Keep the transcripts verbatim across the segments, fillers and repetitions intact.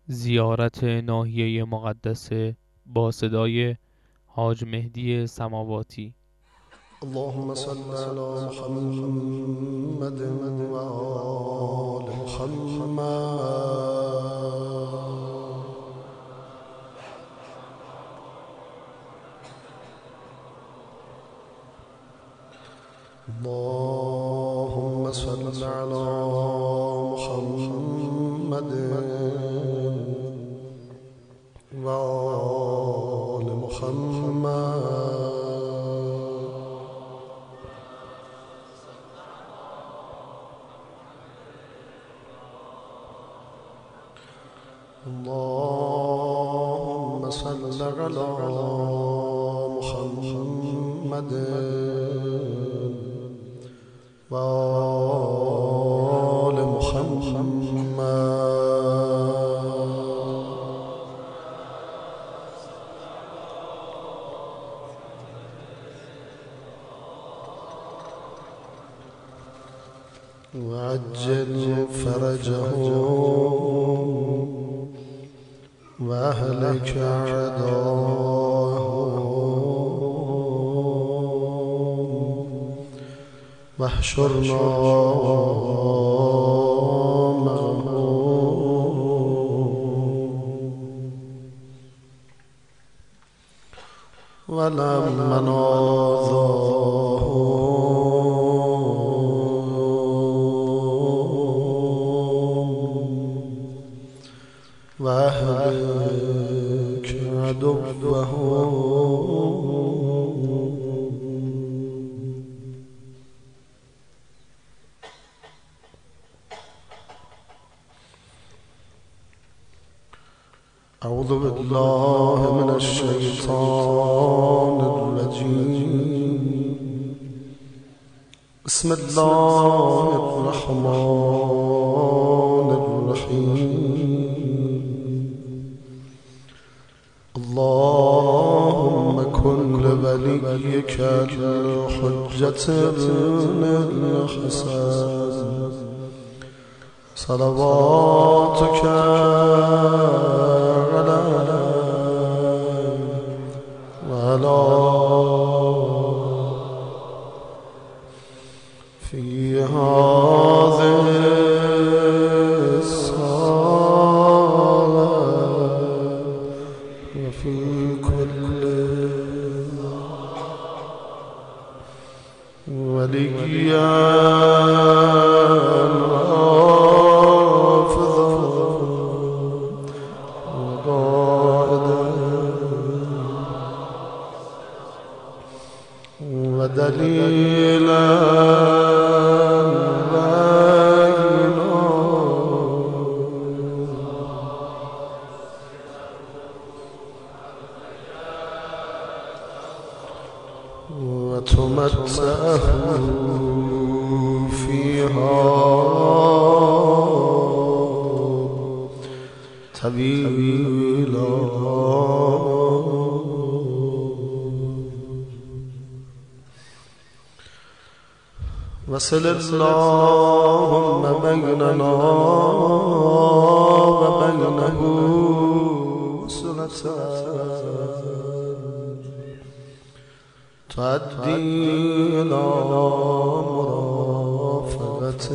زیارت ناحیه مقدس با صدای حاج مهدی سماواتی. اللهم صل على محمد و آل محمد. اللهم صل على محمد و آل محمد. اللهم صل على محمد و آل محمد. وعجل فرجهم واهلك اعداءهم واحشرنا معهم ولما وأهلك عدوهم. أعوذ بالله من الشيطان الرجيم. بسم الله الرحمن الرحيم. اللهم كن لوليك الحجة ابن الحسن صلواتك عليه وعلى في هذه الساعة وفي كل وليا حافظا وقائدا ودليلا وتمتعه فيها طويلا وصل اللهم بيننا وبينه صلة تؤدي إلى مرافقة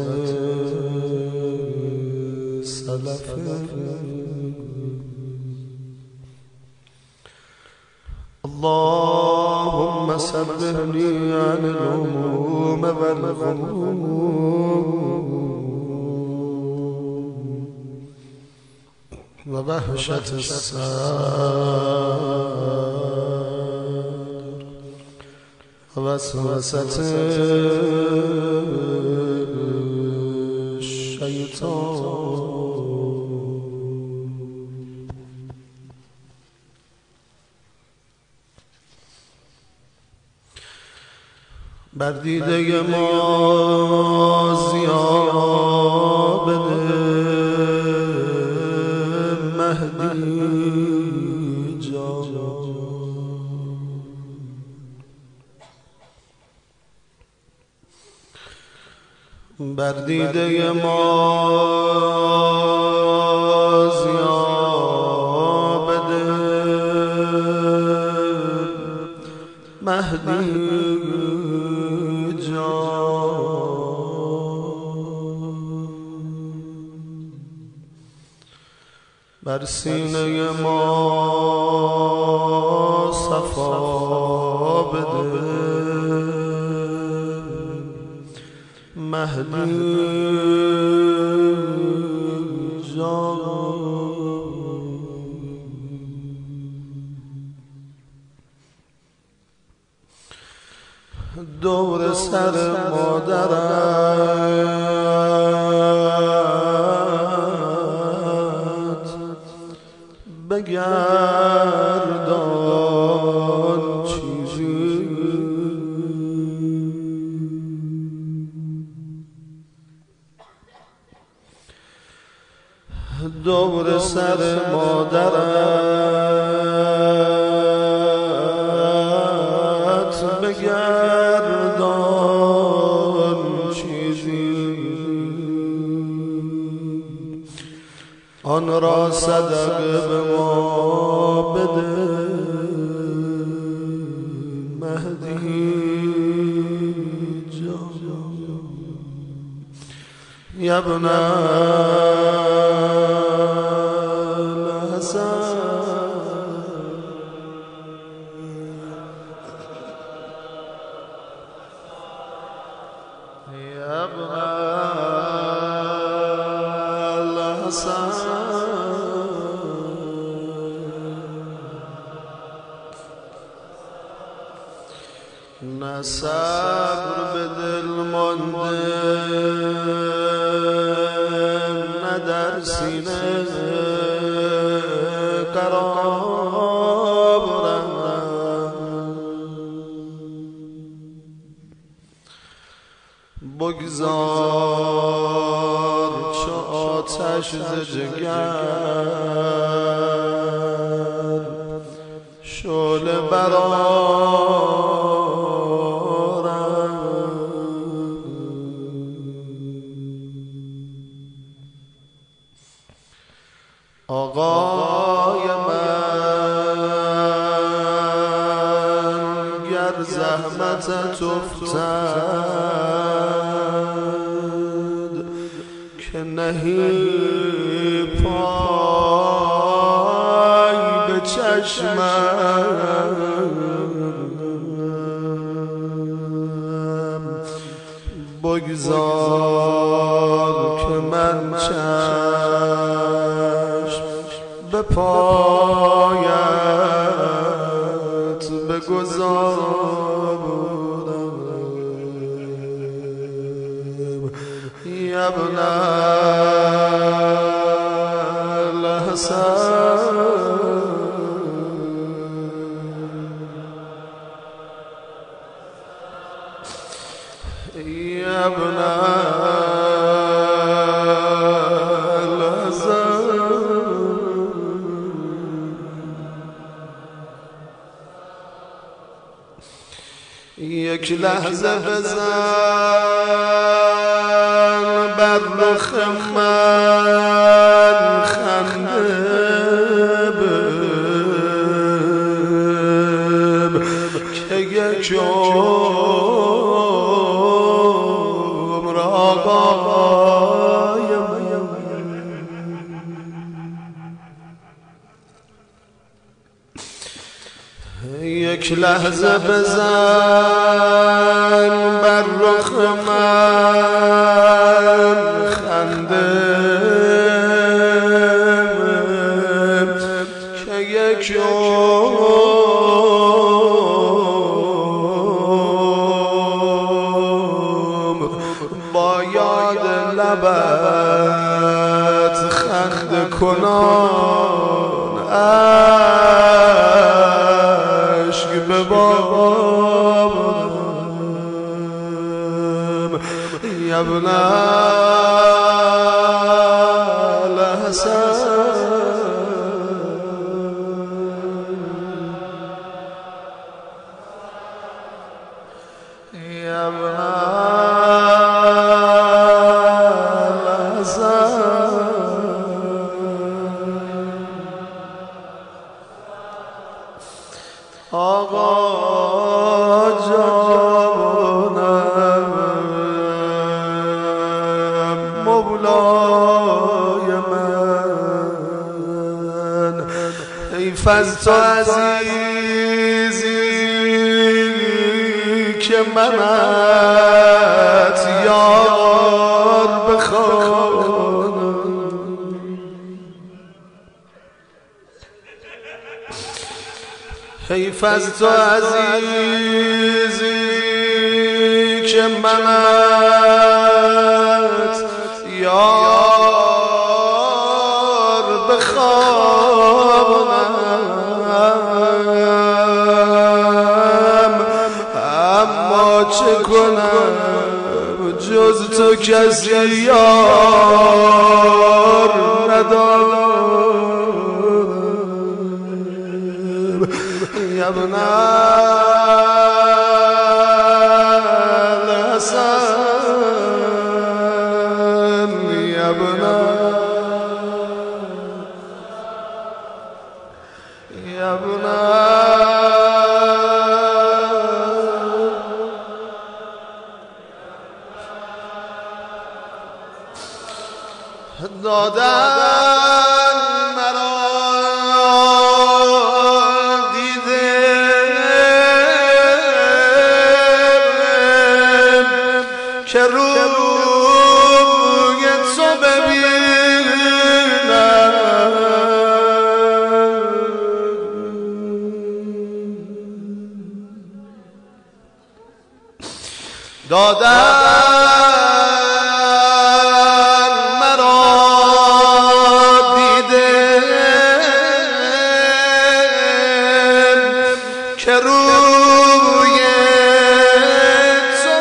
سلف. اللهم سبرني عن الهموم والغموم ووحشة السر ووسوسة الشيطان. بر دیده ما ضیا بده مهدی جان. بر دیده ما ضیا مهدی جان بر سینه ما صفا بده مهدی جان دور سر مادرت بگردان چیزی دور سر مادرت بگردان چیزی آن را صدقه به ما بده مهدی جان یا ابن الحسن یا ابن الحسن نه صبر به دل مانده نه در سینه قرار بگذار چو آتش ز جگر شعله برآرد آقای من گر زحمتت افتد که نهی پای به چشمم بگذار که من چشم به پایت بگذارم یا ابن الحسن یا ابن یک لحظه بزن بر رخ من خنده بب که یک عمر آقای یک لحظه بزن بر رخ من خنده که یک عمر با یاد لبت خنده کنان عشق به بابم یا ابن الحسن یا ابن آقا حیف از تو عزیزی که منت یار بخوانم. حیف از تو عزیزی که منت یار بخوانم، اما چه کنم جز تو کسی یار ندارم. ابن الحسن ابن ابن دادن مرا که روی تو ببینم، دادن مرا دیده که روی تو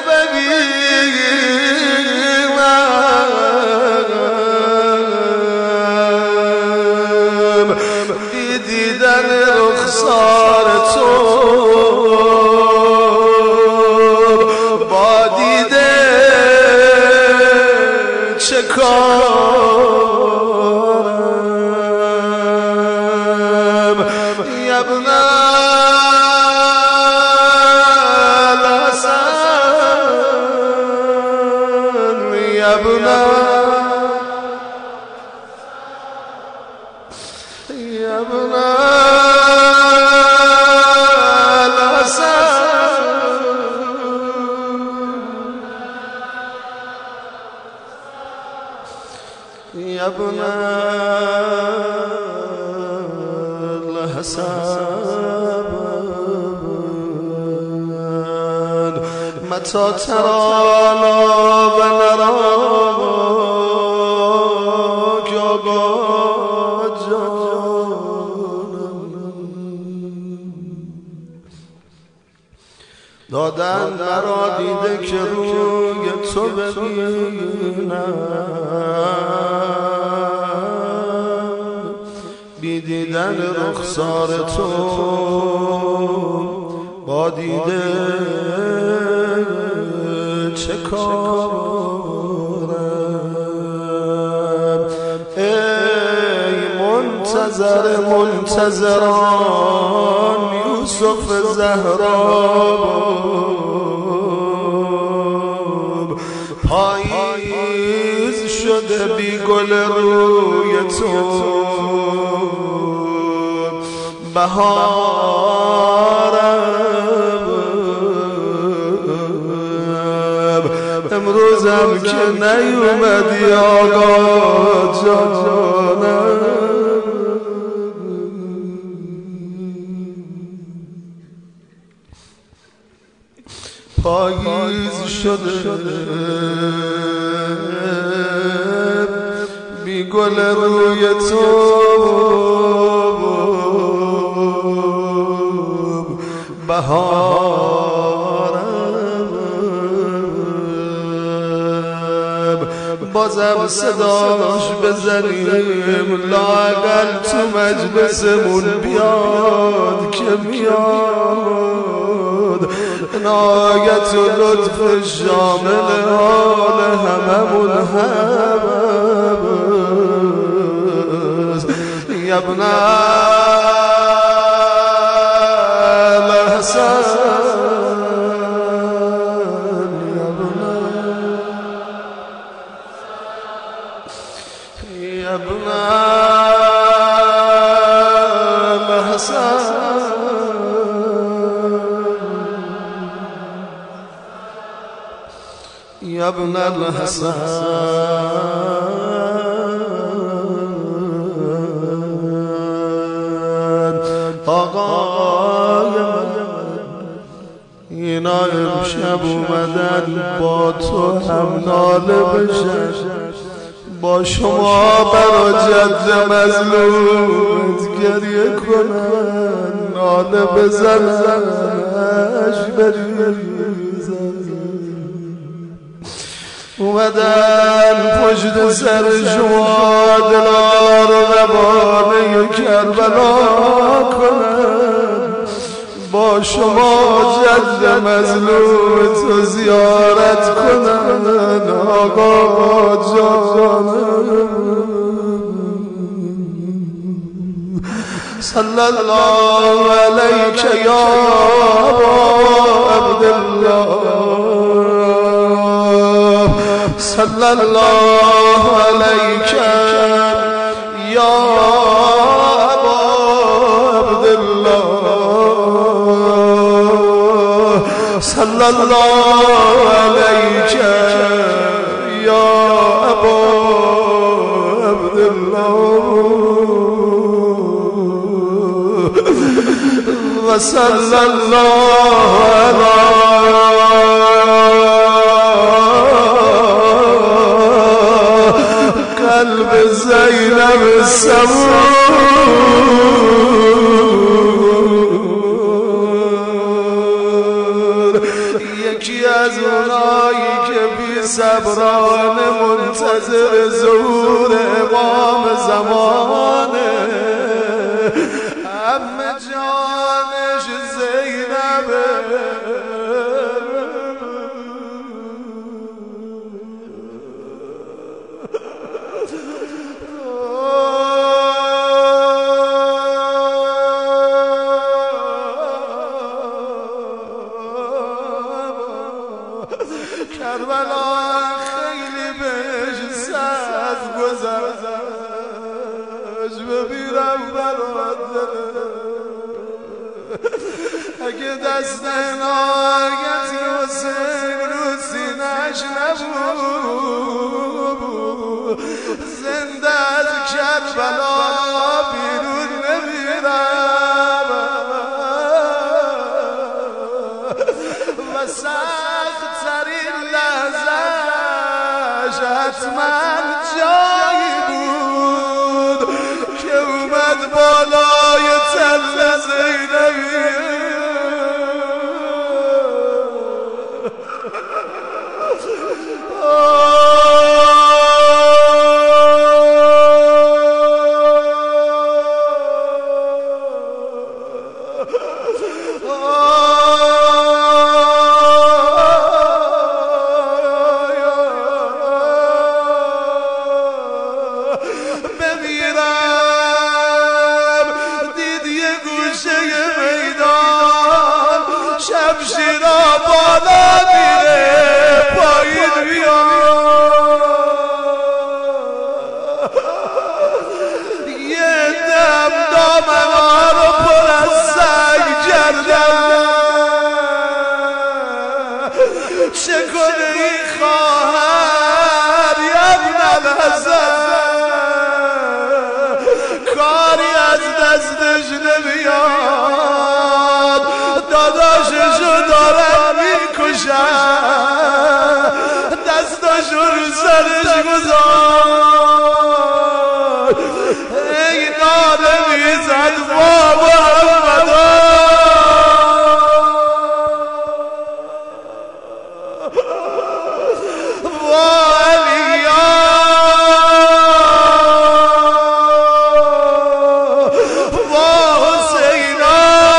ببینم، دیدن رخسار تو با دیده چه کارم. ابن الحسن ابن ابن ابن الحسن متى ترانا ونراك آقا جانم. دادن مرا دیده که روی تو ببینم، بی دیدن رخسار تو با دیده چه کارم. ای منتظر منتظران یوسف زهرا، پاییز شده بی گل روی تو، بهارم امروزم که نیومدی آقا جانم. پاییز شده بی گل روی تو، بهارم بازم صداش بزنیم، لااقل تو مجلسمون بیاد که میاد. عنایت و لطف شامل حال هممون هست. ابن الحسن ابن ابن الحسن آقای اینا امشب اومدن با تو هم ناله بشن، با شما برا جد مظلومت گریه کنن، ناله بزننش بریزن. اومدن پشت سر شما دلار روانه کربلا کنن، با شما جد مظلوم تو زیارت کنن. آقا جان صلی الله علیک یا عبدالله، صلی الله علیک یا صلی الله علیک یا ابا عبدالله و صلی الله علی قلب زینب صبور. یکی از اونایی که بی صبرانه منتظر ظهور امام زمانه، عمه جانش زینبه. کربلا خیلی بهش سخت گذشت، ببیرم برات اگه دست ناگهی حسین رو سینش نبود، زنده از کربلا بیرون نمیرم و سخت ترین لحظه‌اش حتما جایی بود که اومد بالای تل زینبی. شمشیرا بالا میره پایین بیاد، یه دم دامنها رو پر از سنگ کردن. چه کنه این خواهر ابن الحسن، کاری از دستش نمیاد، داداششو دارن میکشن، دستاشو رو سرش گذار. ای ناله میزد بابا محمدا، وا علیا، وا حسینا،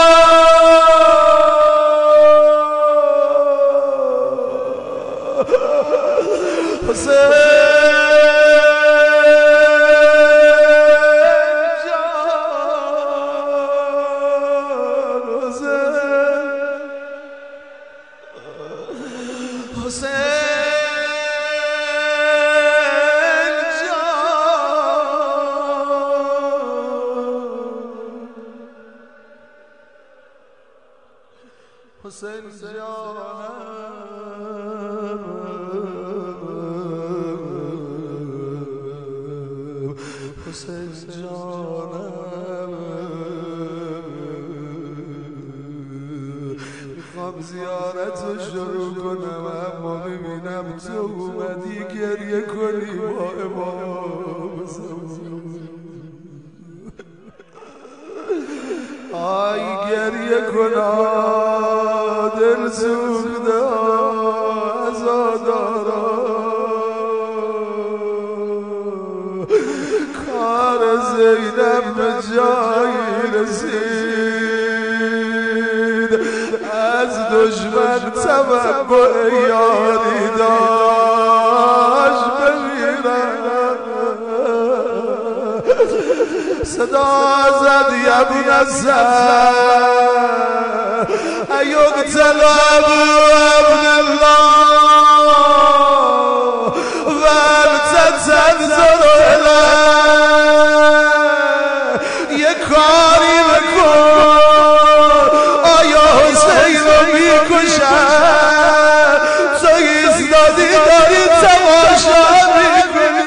حسین جان، حسین حسین جان، حسین جان حسین جانم میخوام زیارت رو شروع کنم اما ببینم تو اومدی گریه کنی با امام زمان آی گریه کنا دل سوخته عزادارا کار زینب به جایی رسید از دشمن توقع یاری داشت بمیرم صدا زد یبن الزهر ایقتل ابو ابن الله ولتتنظر الیه یه کاری بکن آیا حسین رو میکشن تو ایستادی داری تماشا میکنی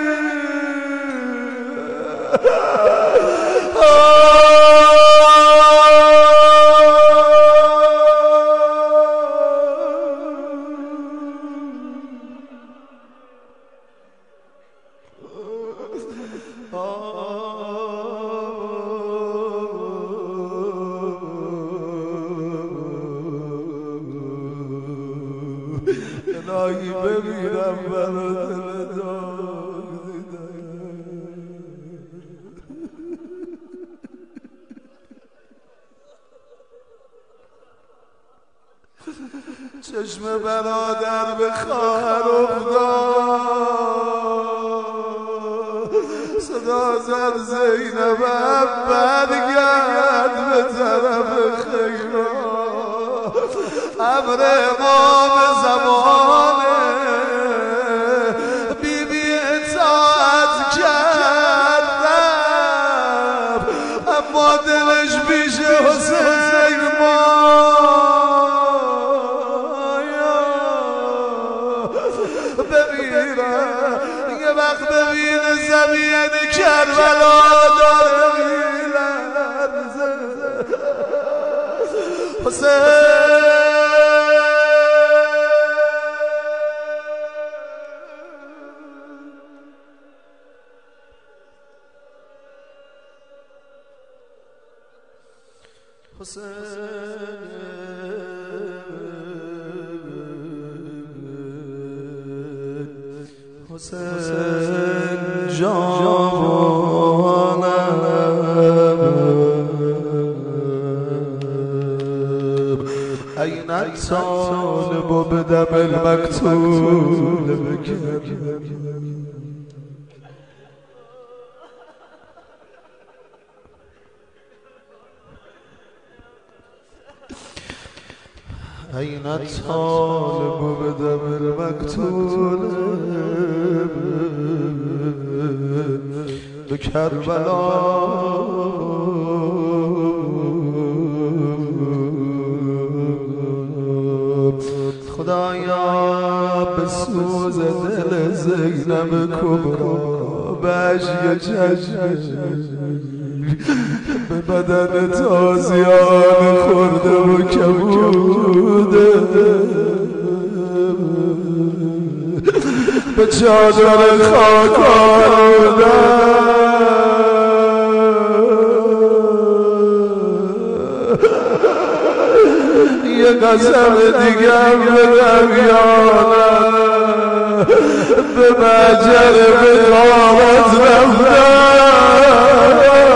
الهی بمیرم برا دل داغ چشم برادر به خواهر افتاد صدا زد زینب برگرد به طرف خیرات امر امام زمانه بی بی اطاعت کردم اما دلش پیش حسین مایا بمیرم یه وقت ببین زمین کربلا داره میلرزه حسین حسین حسین جانم این الطالب بدم المقتول بکر این الطالب بدم المقتول به کربلا خدایا به سوز دل زینب کبرا به اشک چشم به بدن تازیان خورده و کبوده به چادر خاک آلوده یه قسم دیگر بدم یانم به مجر بقارت رفتم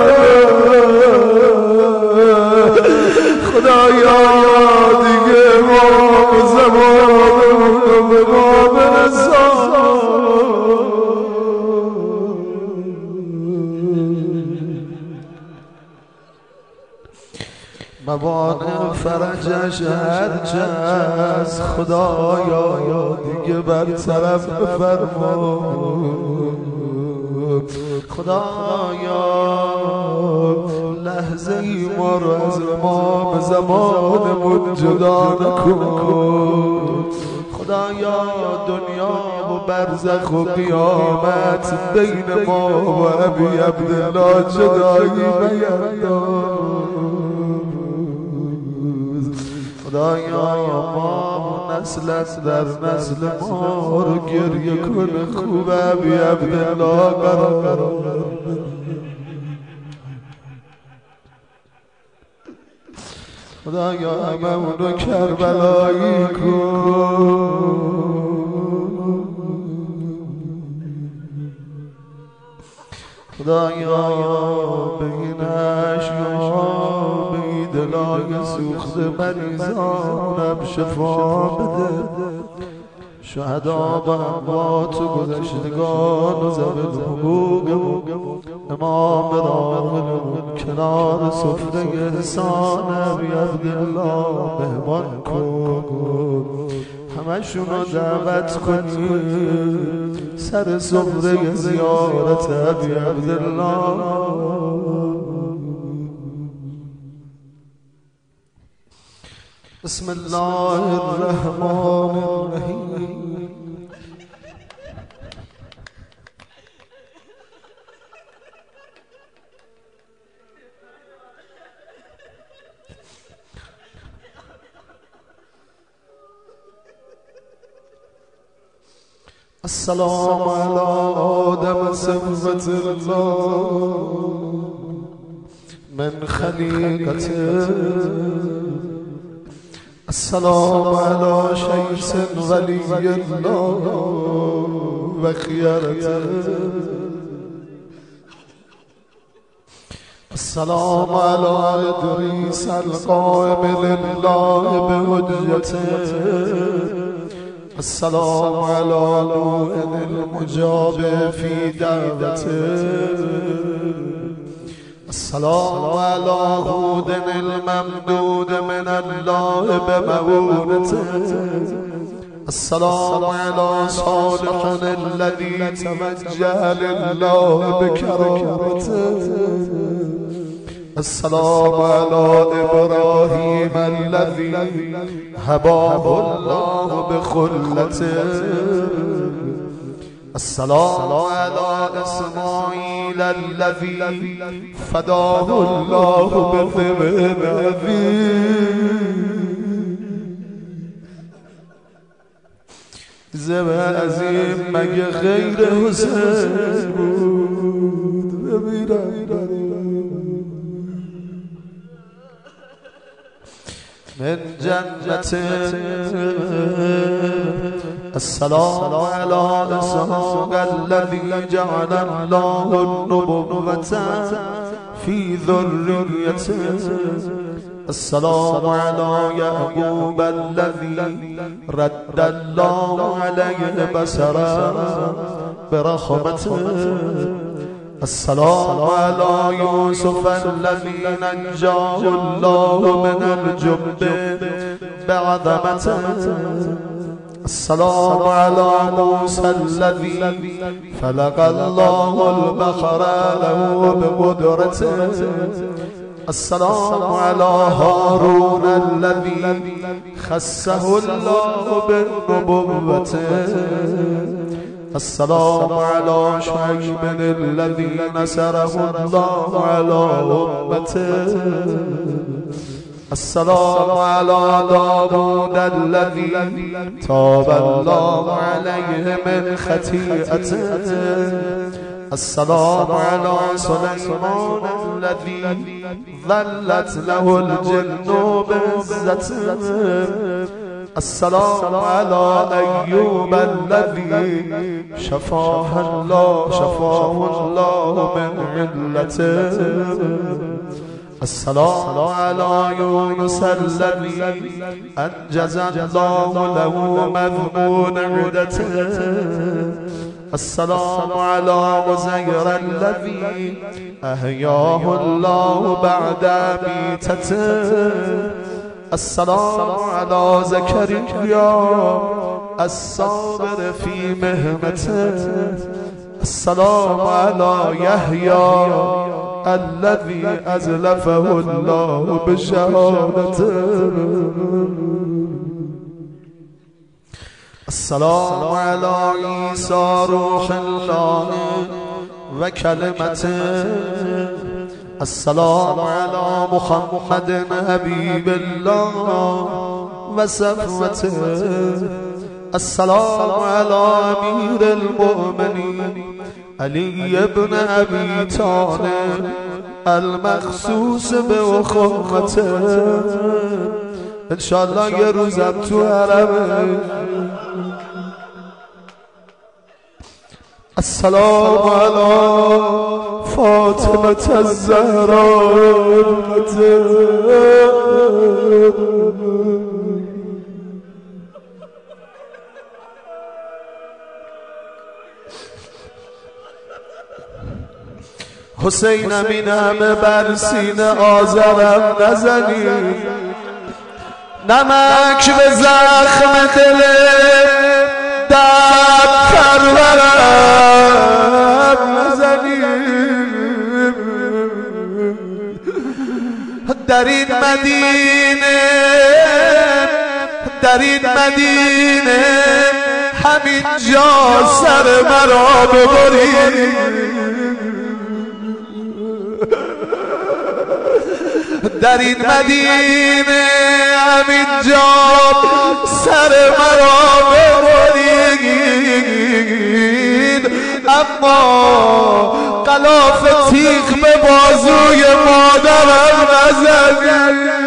خدایا دیگه امام زمانمون رو به ما برسان موانع فرجش هرچه از خدایا دیگه برطرف بفرما خدایا لحظه ای ما رو از امام زمانمون جدا نکن خدایا دنیا و برزخ و قیامت بین ما و ابی عبدالله جدایی مینداز. خدایا ما نسلت در نسل ما رو گریه کنه، خوب ابی عبدالله قرار خدایا همه اونو کربلایی کن. خدایا به این اشیا به این دلای سوخت مریضانم شفا بده. شهدا و اموات و گذشتگان و ذوی الحقوق امام راغب کنار سفره احسان ابی عبدالله مهمان کن. همشونو دعوت کنی سر سفره زیارت ابی عبدالله. بسم الله الرحمن الرحیم. السلام على آدم صفوة الله من خليقته. السلام على شيخ ولي الله وخيرته. السلام على إدريس القائم لله بحجته. السلام على نوح المجاب في دعوته. السلام على هود الممدود من الله بمعونته. السلام على صالح الذي توجه لله بكرامته. السلام على إبراهيم الذي هباه الله بخلته. السلام على إسماعيل الذي فداه الله بذبح عظيم. ذبح عظيم مگه غیر حسین بود؟ من جنة. السلام على إسحاق الذي جعل الله النبوة في ذريته. السلام على يعقوب الذي رد الله عليه بصره برحمته. السلام على يوسف الذي نجاه الله من الجب بعظمته. السلام على موسى الذي فلق الله البحر له بقدرته. السلام على هارون الذي خصه الله بالنبوة. السلام على شعيب الذي نصره الله على أمته. السلام على داود الذي تاب الله عليه من خطيئته. السلام على سليمان الذي ظلت له الجن بعزته. السلام على أيوب الذي شفاه الله شفاه الله من علته. السلام على يونس الذي أنجز الله له مذمون عدته. السلام على عزير الذي أحياه الله بعد ميتته. السلام على زكريا الصابر في مهنته. السلام على يحيى الذي أزلفه الله بشهادته. السلام على عيسى روح الله وكلمته السلام على محمد حبيب الله وصفوته السلام على أمير المؤمنين علي بن أبي طالب المخصوص بأخوته انشالله یه روزم تو حرمه. السلام على فاطمة الزهراء حسین امین همه بر سینه آذرم نزنی، نمک به زخم دل درد پرورم نزنی. در این مدینه در این مدینه همینجا سر مرا ببری، در این مدینه همینجا سر مرا ببرید، اما غلاف تیغ به بازوی مادرم نزنید.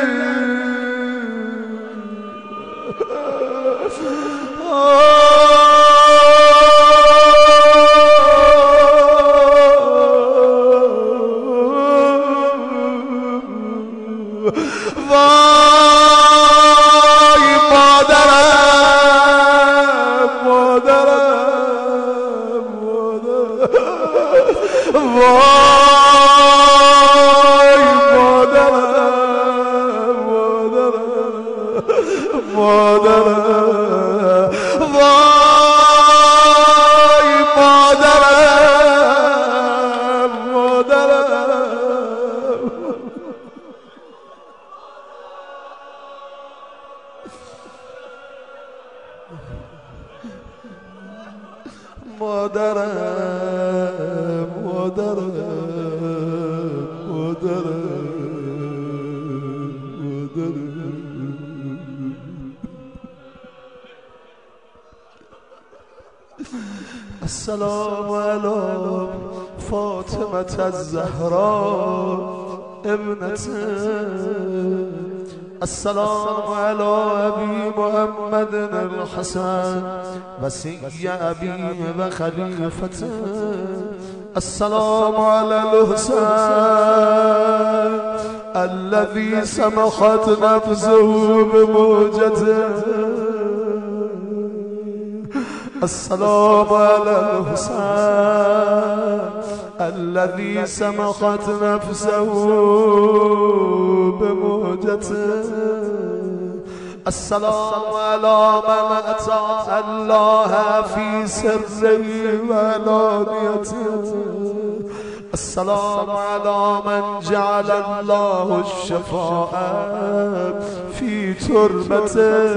مادرم مادرم مادرم مادرم. السلام على فاطمة الزهراء ابنته السلام على أبي محمد الحسن وسي أبي وخليفته السلام على الحسين الذي سمحت نفسه بموجته السلام على الحسين الذي سمحت نفسه بموجته السلام على من أطاع الله في سره وعلانيته السلام على من جعل الله الشفاعة في تربته.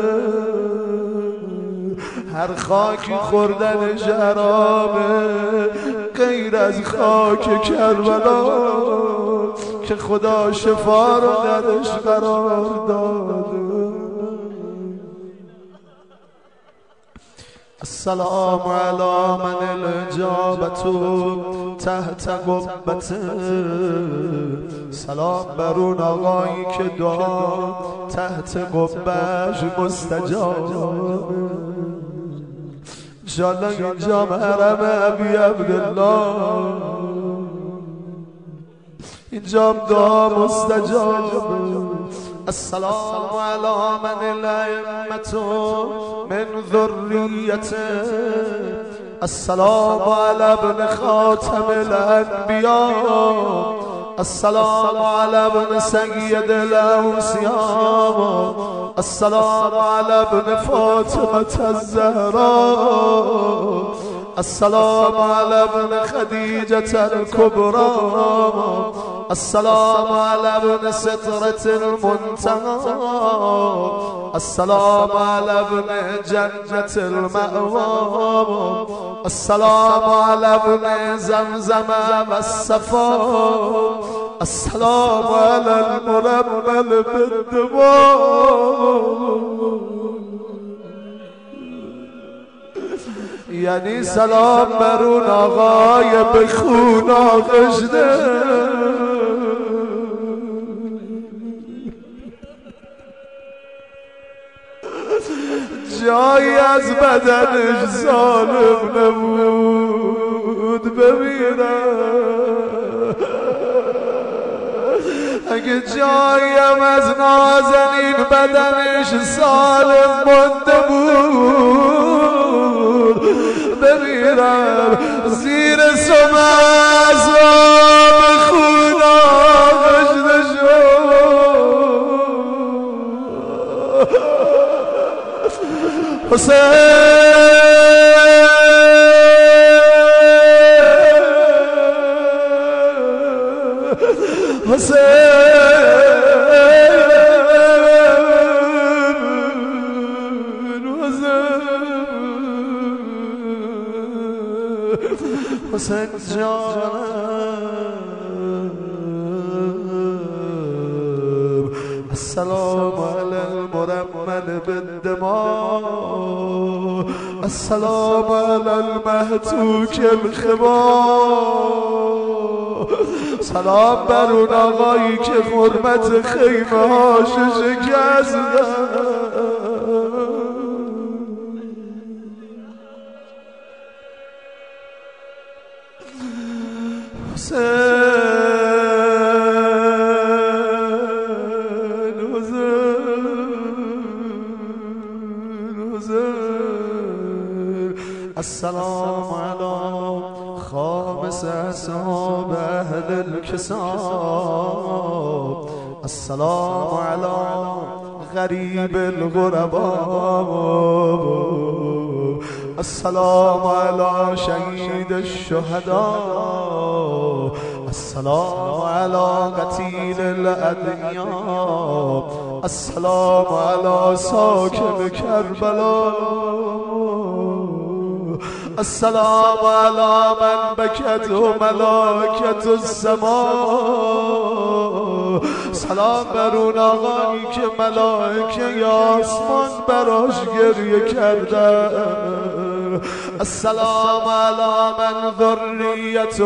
هر خاکی خوردن جرامه غیر از خاک کربلا که خدا شفا رو درش قرار داده. السلام على من الاجابة تحت قبته سلام بر اون آقایی که دعا تحت قبهش مستجاب. انشاءالله اینجا محرم ابی عبدالله، اینجا دعا مستجاب. السلام على من الأئمة من ذريته السلام على ابن خاتم الأنبياء السلام على ابن سيد الأوصياء السلام على ابن فاطمة الزهراء السلام على ابن خديجة الكبرى السلام على ابن سترة المنتهى السلام على ابن جنة المأوى السلام على ابن زمزم والصفا السلام على المرمل بالدماء یعنی سلام بر اون آقای به خون آغشته جایی از بدنش ظالم نبود بمیرم اگه جایم از نازنین بدنش سالم مونده بود بمیرم زیر سم از آب خون آغشته شد حسین حسین جانم السلام على المرمل بالدماء السلام على المهتوك الخبا سلام بر اون آقایی که حرمت خیمه هاش شکستن السلام على خامس أصحاب أهل الكساب السلام على غريب الغرباء السلام على شهيد الشهداء السلام على قتيل الأدعياء السلام على ساكن كربلاء السلام على من بكته ملائكة السماء سلام بر اون آقایی که ملائکه آسمان براش گریه کرده السلام على من ذرية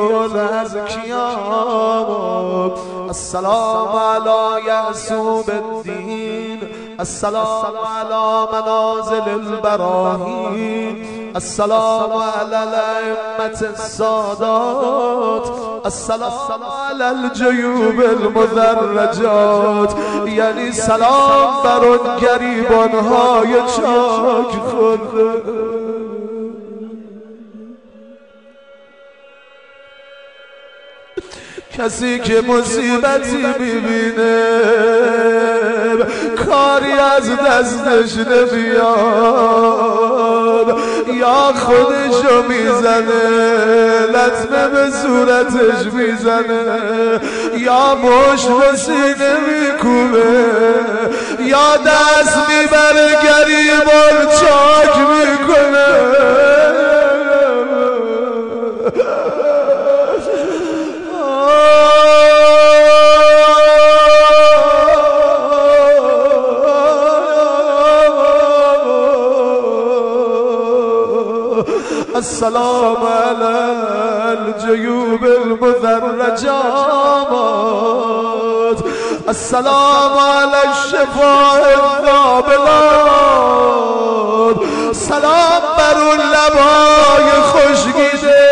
الأزكياء السلام على يعسوب الدين السلام على منازل البراهين السلام على الأئمة السادات السلام على الجيوب المدرجات یعنی سلام بر اون گریبان‌های چاک خورده کسی که مصیبتی میبینه کاری از دستش نمیاد یا خودشو میزنه لطمه به صورتش میزنه یا مشت به سینه میکوبه یا دست میبره گریبان چاک میکنه السلام على الجيوب المدرجات السلام على الشفاء النابلات سلام بر اون لبای خشکیده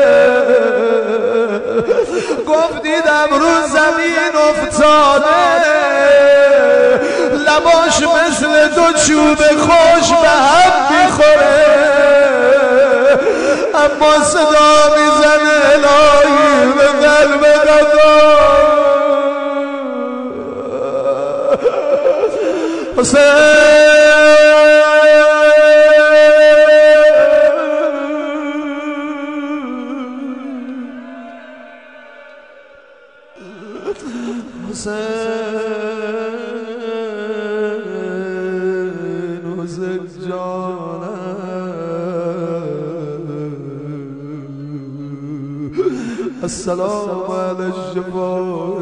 گفتیدم رو زمین افتاده لباش مثل دو چوب خوش به هم میخوره اما صدا میزنه الهی به قلب قضا حسین حسین حسین جانم السلام علی الشفاء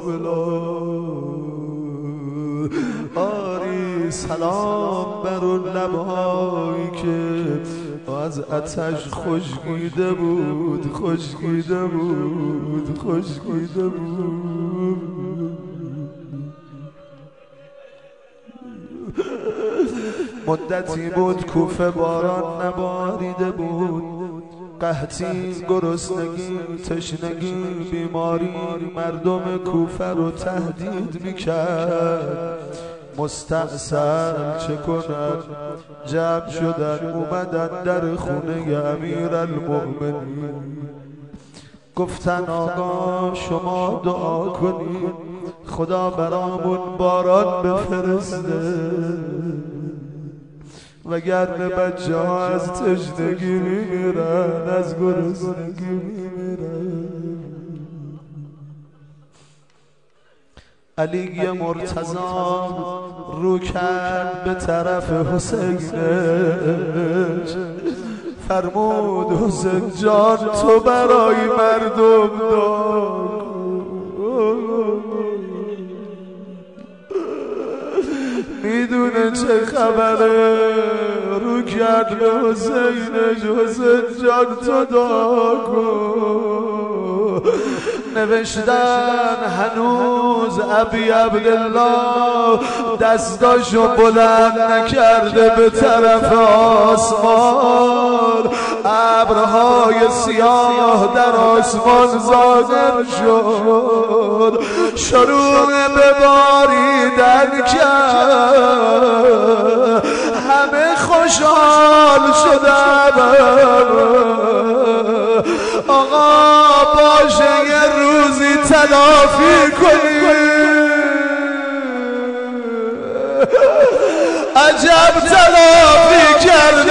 الزابلان آری سلام بر اون لبهایی که از آتش خشکیده بود خشکیده بود خشکیده بود مدتی بود کوفه باران نباریده بود قحطی گرسنگی تشنگی بیماری مردم کوفه رو تهدید میکرد مستعصل چه کند جمع شدن اومدن در خونه امیرالمؤمنین گفتن آقا شما دعا کنید خدا برامون باران بفرسته وگرنه بچه ها از تشنگی میمیرن از گرسنگی میمیرن علی مرتضی رو کرد به طرف حسینش فرمود حسین جان تو برای مردم دعا میدونه چه خبره رو کرد به حسینش حسین جان تو دعا کن نوشتن هنوز ابی عبدالله دستاشو بلند نکرده به طرف آسمان ابرهای سیاه در آسمان ظاهر شد شروع به باریدن کرد همه خوشحال شدن آقا باشه یه روزی تلافی کنی عجب تلافی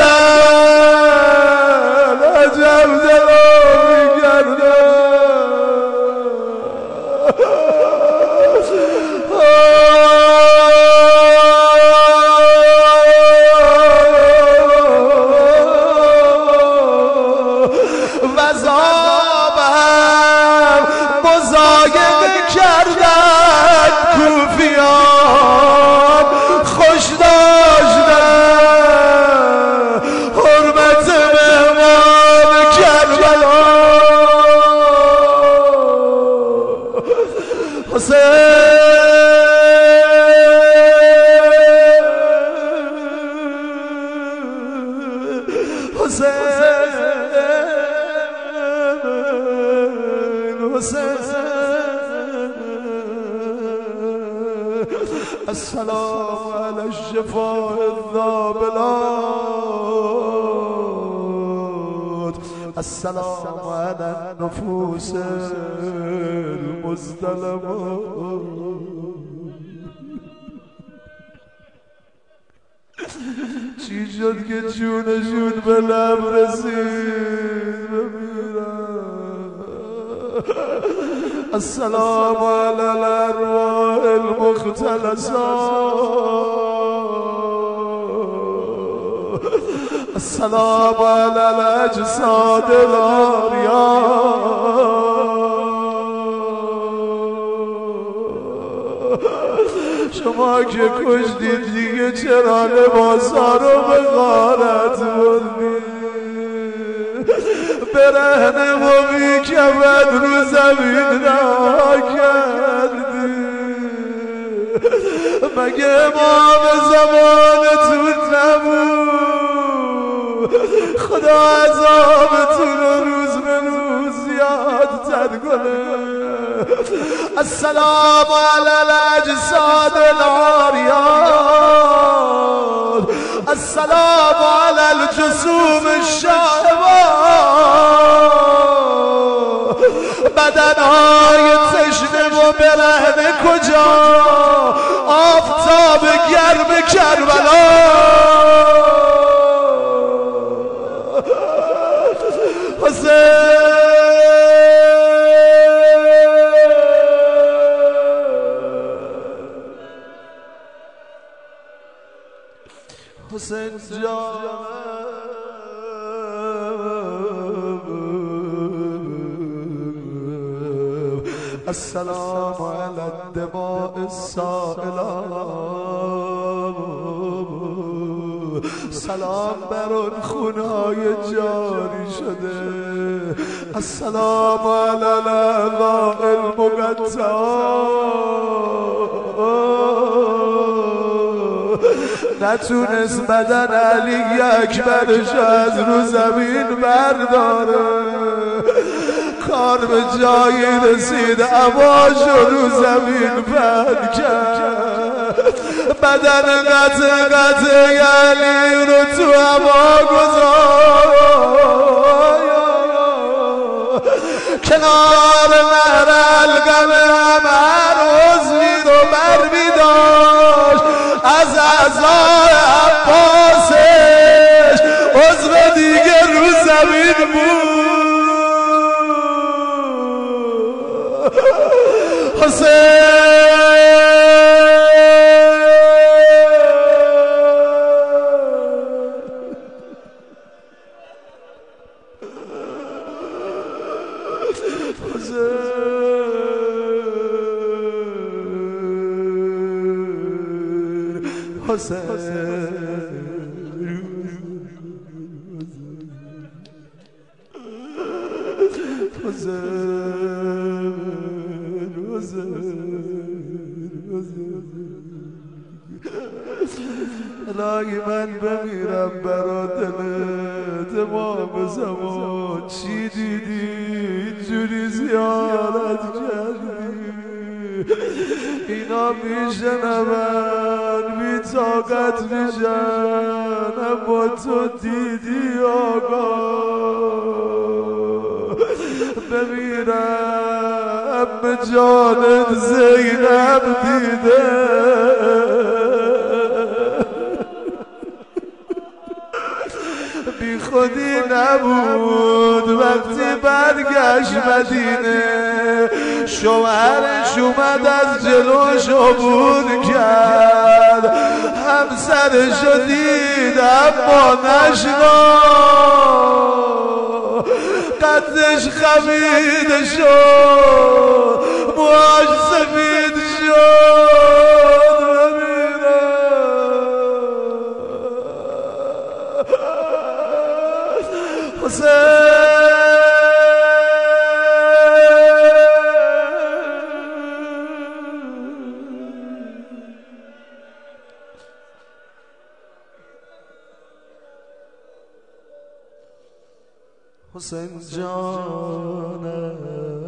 کردن عجب تلافی کردن السلام على الشفاء الذابلات السلام على النفوس المزدلمات چی شد که جونشون به لب رسید السلام على الأرواح المختلسات السلام على الأجساد الأرياء شما که کشتید دیگه چرا لباسا رو به غارت بردید برهنه و بیکبد رو زمین رها کردی مگه امام زمانتون نبود خدا عذابتون رو روز به روز زیادتر کنه السلام على الاجساد العاريات السلام على الجسوم الشائبات بدنهای تشنه و برهنه کجا آفتاب گرم کربلا حسین حسین جان السلام علی الدماء السائلات سلام بر اون خونهای جاری شده السلام علی الاعضاء المقطعات نتونست بدن علی اکبرش از رو زمین برداره کار به جایی رسید عباشو رو زمین بند کرد بدن قطع قطع علی رو تو هوا گذاشت کنار نهر القم هم هر عضوی رو بر می داشت از اعضای عباسش عضو دیگه رو زمین بود الهی من بمیرم برا دلت امام زمان چی دیدی اینجوری زیارت کردی اینا میشنون بی طاقت میشن اما تو دیدی آقا بمیرم به جانت زینب دیده بی خودی نبود وقتی برگشت مدینه شوهرش اومد از جلوش عبور کرد همسرشو دید اما نشناخت قدش خمیده شد موهاش سفید شد حسین جانم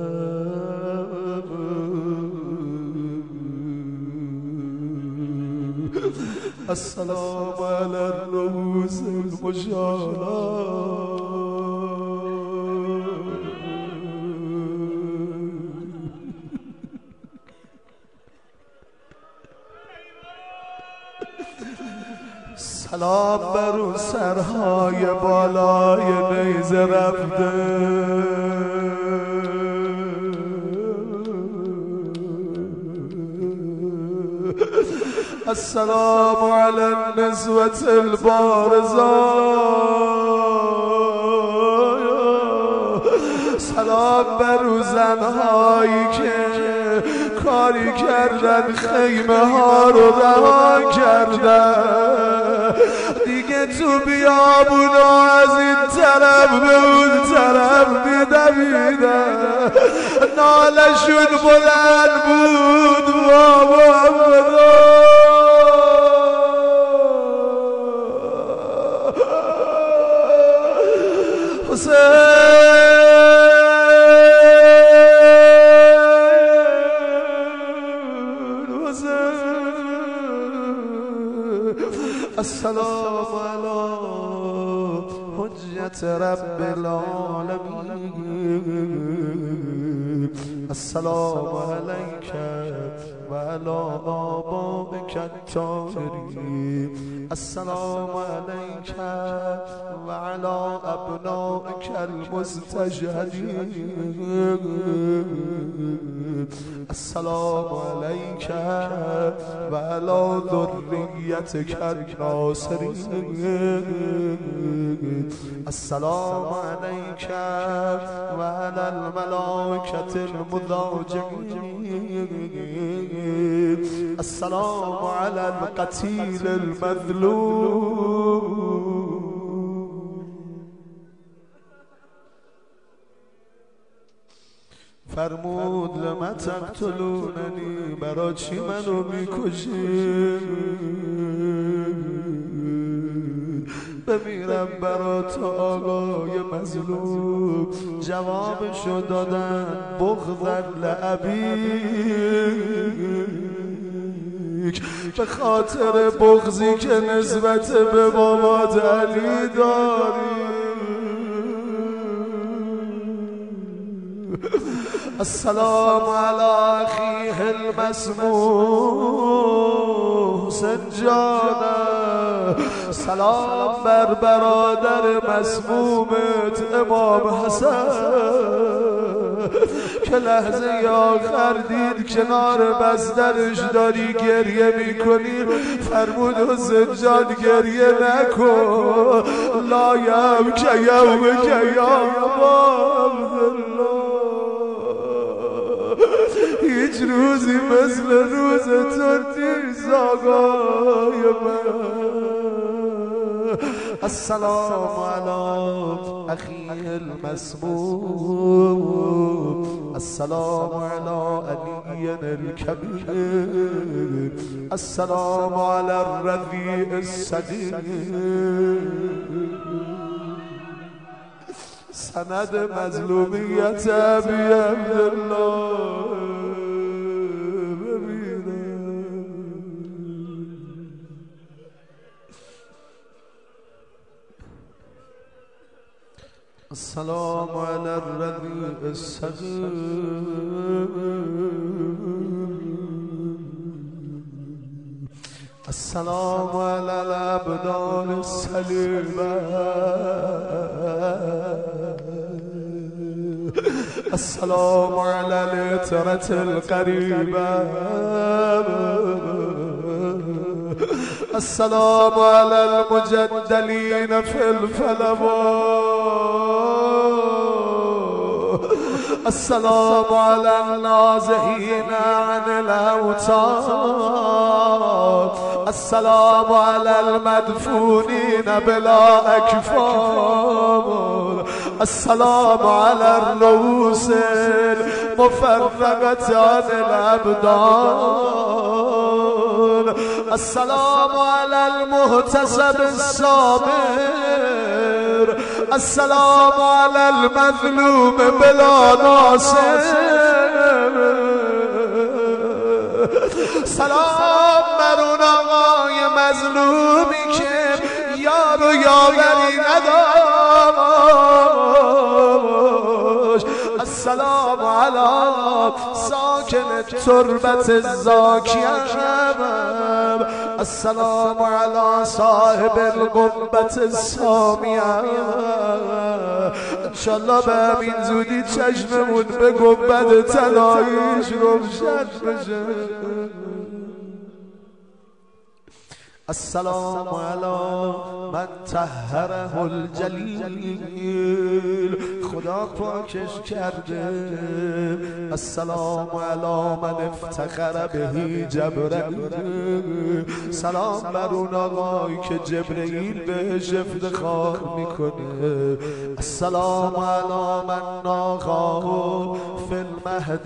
السلام علی الرؤوس المشالات سلام بر اون سرهای بالای نیزه رفته السلام علی النسوة البارزات سلام بر اون زنهایی که کاری کردن خیمه ها رو رها کردن دیگه تو بیابونا از این طرف به اون طرف میدویدن نالشون بلند بود بابا السلام علی حجت رب العالمین السلام علیک و علی آبائک الطاهرین السلام علیک و علی ابنائک المستشهدین السلام عليك وعلى ذريتك الناصرين السلام عليك وعلى الملائكة المضاجعين السلام على القتيل المظلوم. فرمود لما تقتلوننی، برا چی منو میکشید؟ بمیرم برا تو آقای مظلوم. جوابشو دادن بغضاً لأبیک، به خاطر بغضی که نسبت به بابات علی داری. السلام على أخيه المسموم سجانا، سلام بر برادر مسمومت امام حسن که لحظه آخر دید کنار بسترش داری گریه میکنی، فرمود حسین جان گریه نکن، لا یبک یومک یا عبدالله، هیچ روزی مثل روز تو نیست آقای من. السلام على أخي المسموم، السلام على علي الكبير، السلام على الرضيع الصديق. سند مظلومیت ابی عبدالله السلام على الرضيع الصغير، السلام على الأبدان السليمة، السلام على العترة القريبة، السلام على المجدلين في الفلوات، السلام على النازحين عن الأوتاد، السلام على المدفونين بلا أكفان، السلام على الرؤوس المفرقة عن الأبدان، السلام على المحتسب الصابر، السلام على المظلوم بلا ناصر، سلام بر اون آقای مظلومی که یار و یاوری نداشت، السلام على ساکن تربت الزاکیم، السلام على صاحب القبة السامیه. انشالله به همین زودی چشممون به گنبد طلاییش روشن بشه. السلام على من طهره الجلیل، خدا پاکش کرده. السلام على من افتخر بهی جبرئیل، سلام بر اون آقایی که جبرئیل بهش افتخار میکنه. السلام على من ناقاه فی المهد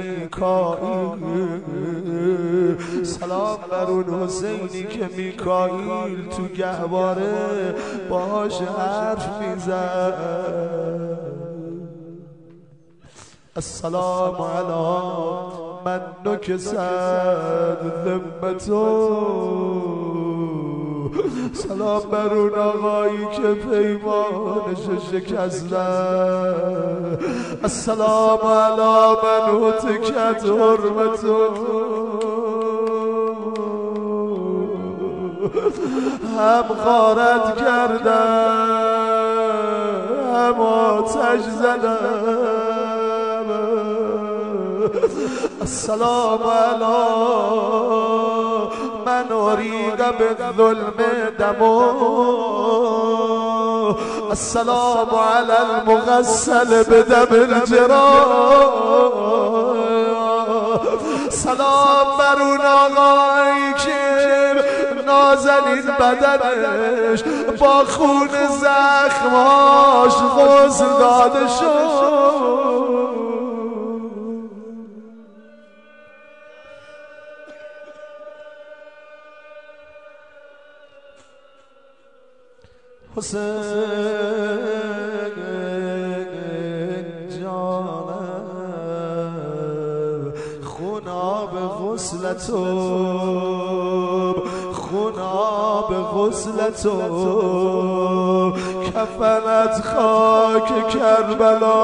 میکائیل، سلام بر اون حسینی که میکائیل تو گهواره باهاش حرف میزد. السلام على من نکست ذمتو، سلام بر اون آقایی که پیمانش شکستن. السلام على من هتکت حرمتو، هم غارت کردم هم آتش زدم، السلام علی من أريد بالظلم دمو السلام على المغسل بدم الجراح سلام بر اون آقایی که نازنین بدنش با خون زخماش غسل داده شد حسین جانم خوناب غسلتو خوناب غسلتو کفنت خاک کربلا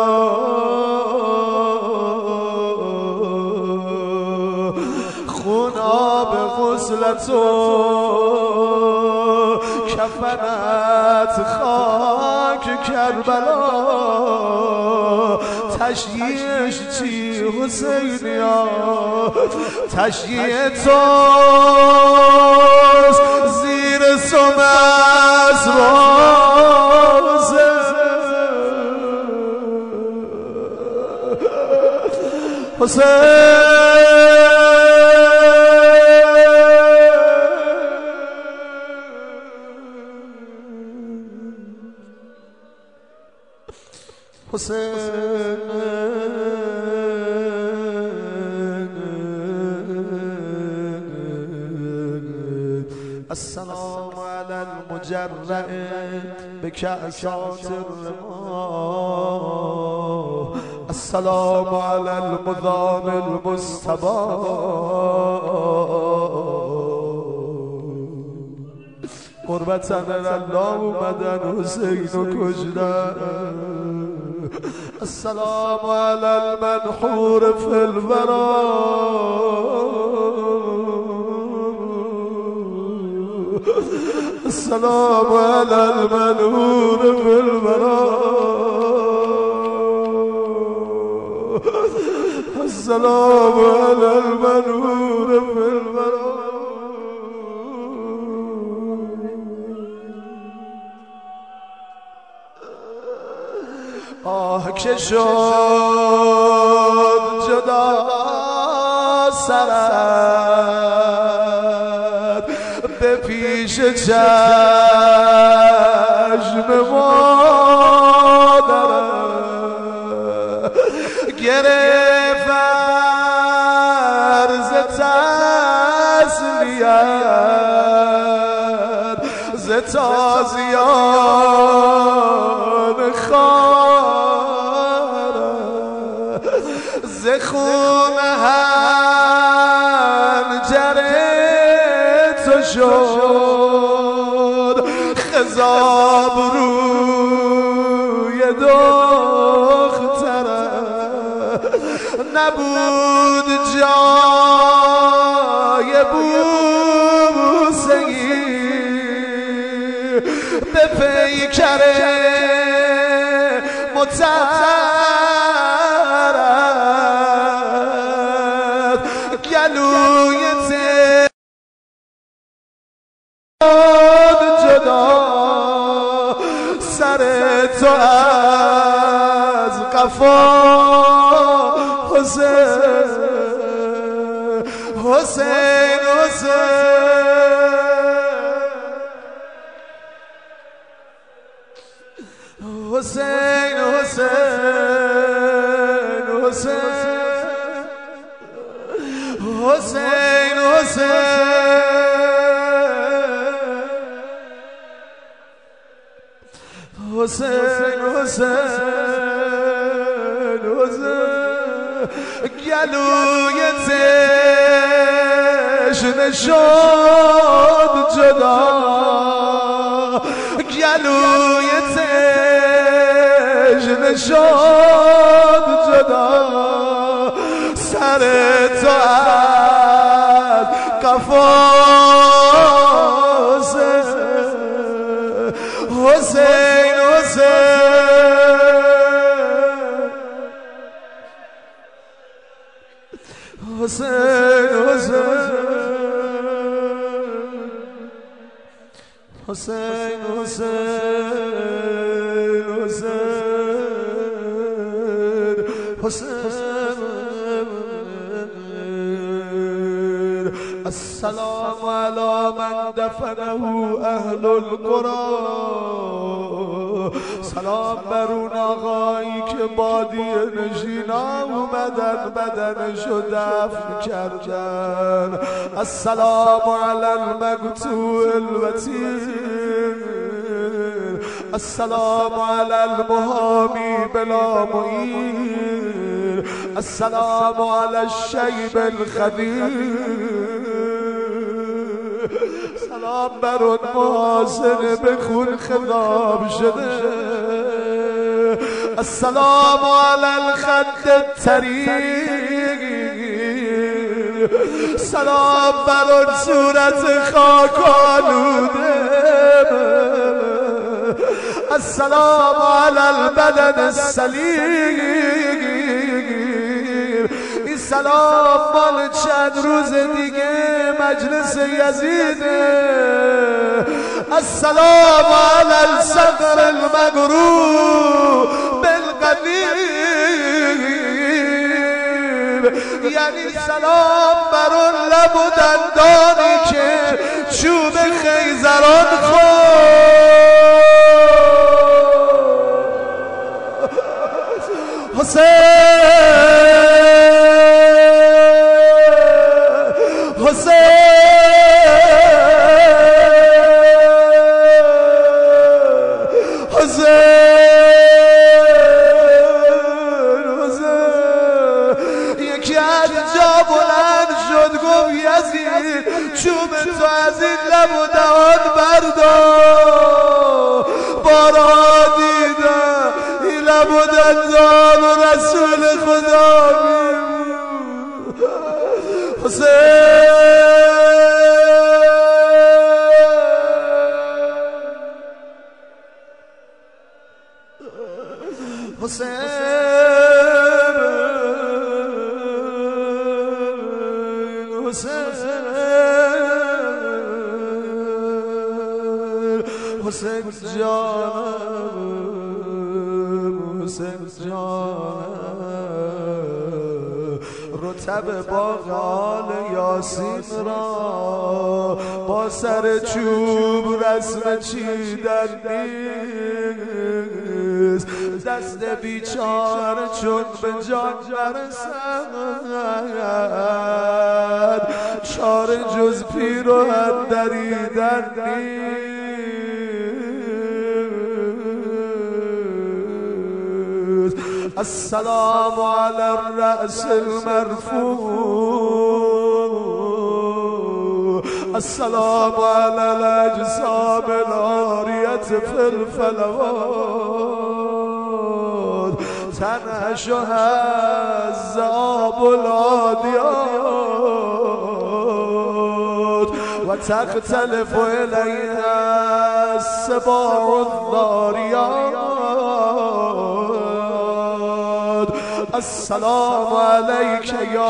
خوناب غسلتو کفنت خاک کربلا تشییعش چی حسینیا تشییع توست زیر سم از روزه حسین حسین السلام على المجرع بكأسات الرماح السلام على المذام المستباح قربتن الله اومدن حسین و کشتن السلام على المنحور في الورى السلام على المنحور في الورى السلام على المنحور في الورى آه که شد جدا سرت به پیش چشم مادرت گرفت عرض تسلیت ز تازیان خانه ز خون هنجر تو شد خضاب روی دختره نبود جای بوسگی به پیکر مترد گلوی تد جدا سر تو از قفا حسین حسین حسین حسین حسین حسین حسین حسین حسین گلوی تشنه شد جدا گلوی تشنه شد جدا سر تو از قفا حسین حسین حسین حسین حسین حسین حسین حسین السلام علی من دفنه اهل القرى سلام بر اون آقایی که بادیه نشینا اومدن بدنشو دفن کردن السلام علی المقتوع الوتیر السلام علی المحامی بلا معین السلام علی الشیب الخبیر سلام بر اون محاسن به خون خضاب شده السلام علی الخد الطریر سلام بر اون صورت خاک آلوده السلام علی البدن السلیم این سلام مال چند روز دیگه مجلس یزیده السلام علی الصدر المغروب بالقدیم یعنی سلام بر اون لب و دندانی که چوب خیزران خورد حسین چوب تو از این لب و دهان بردار بارها دیدم این لب و دندان و رسول خدا حسین حسین حسین جانم حسین جانم رتب باغ آل یاسین را با سر چوب رسم چیدن نیست دست بیچاره چون به جان برسد چاره جز پیراهن دریدن نیست السلام علی الرأس المرفوع السلام علی الاجسام العاریة فی الفلوات تنعش هز آب العادیات و تختلف الیها السباع الضاریات السلام علیک یا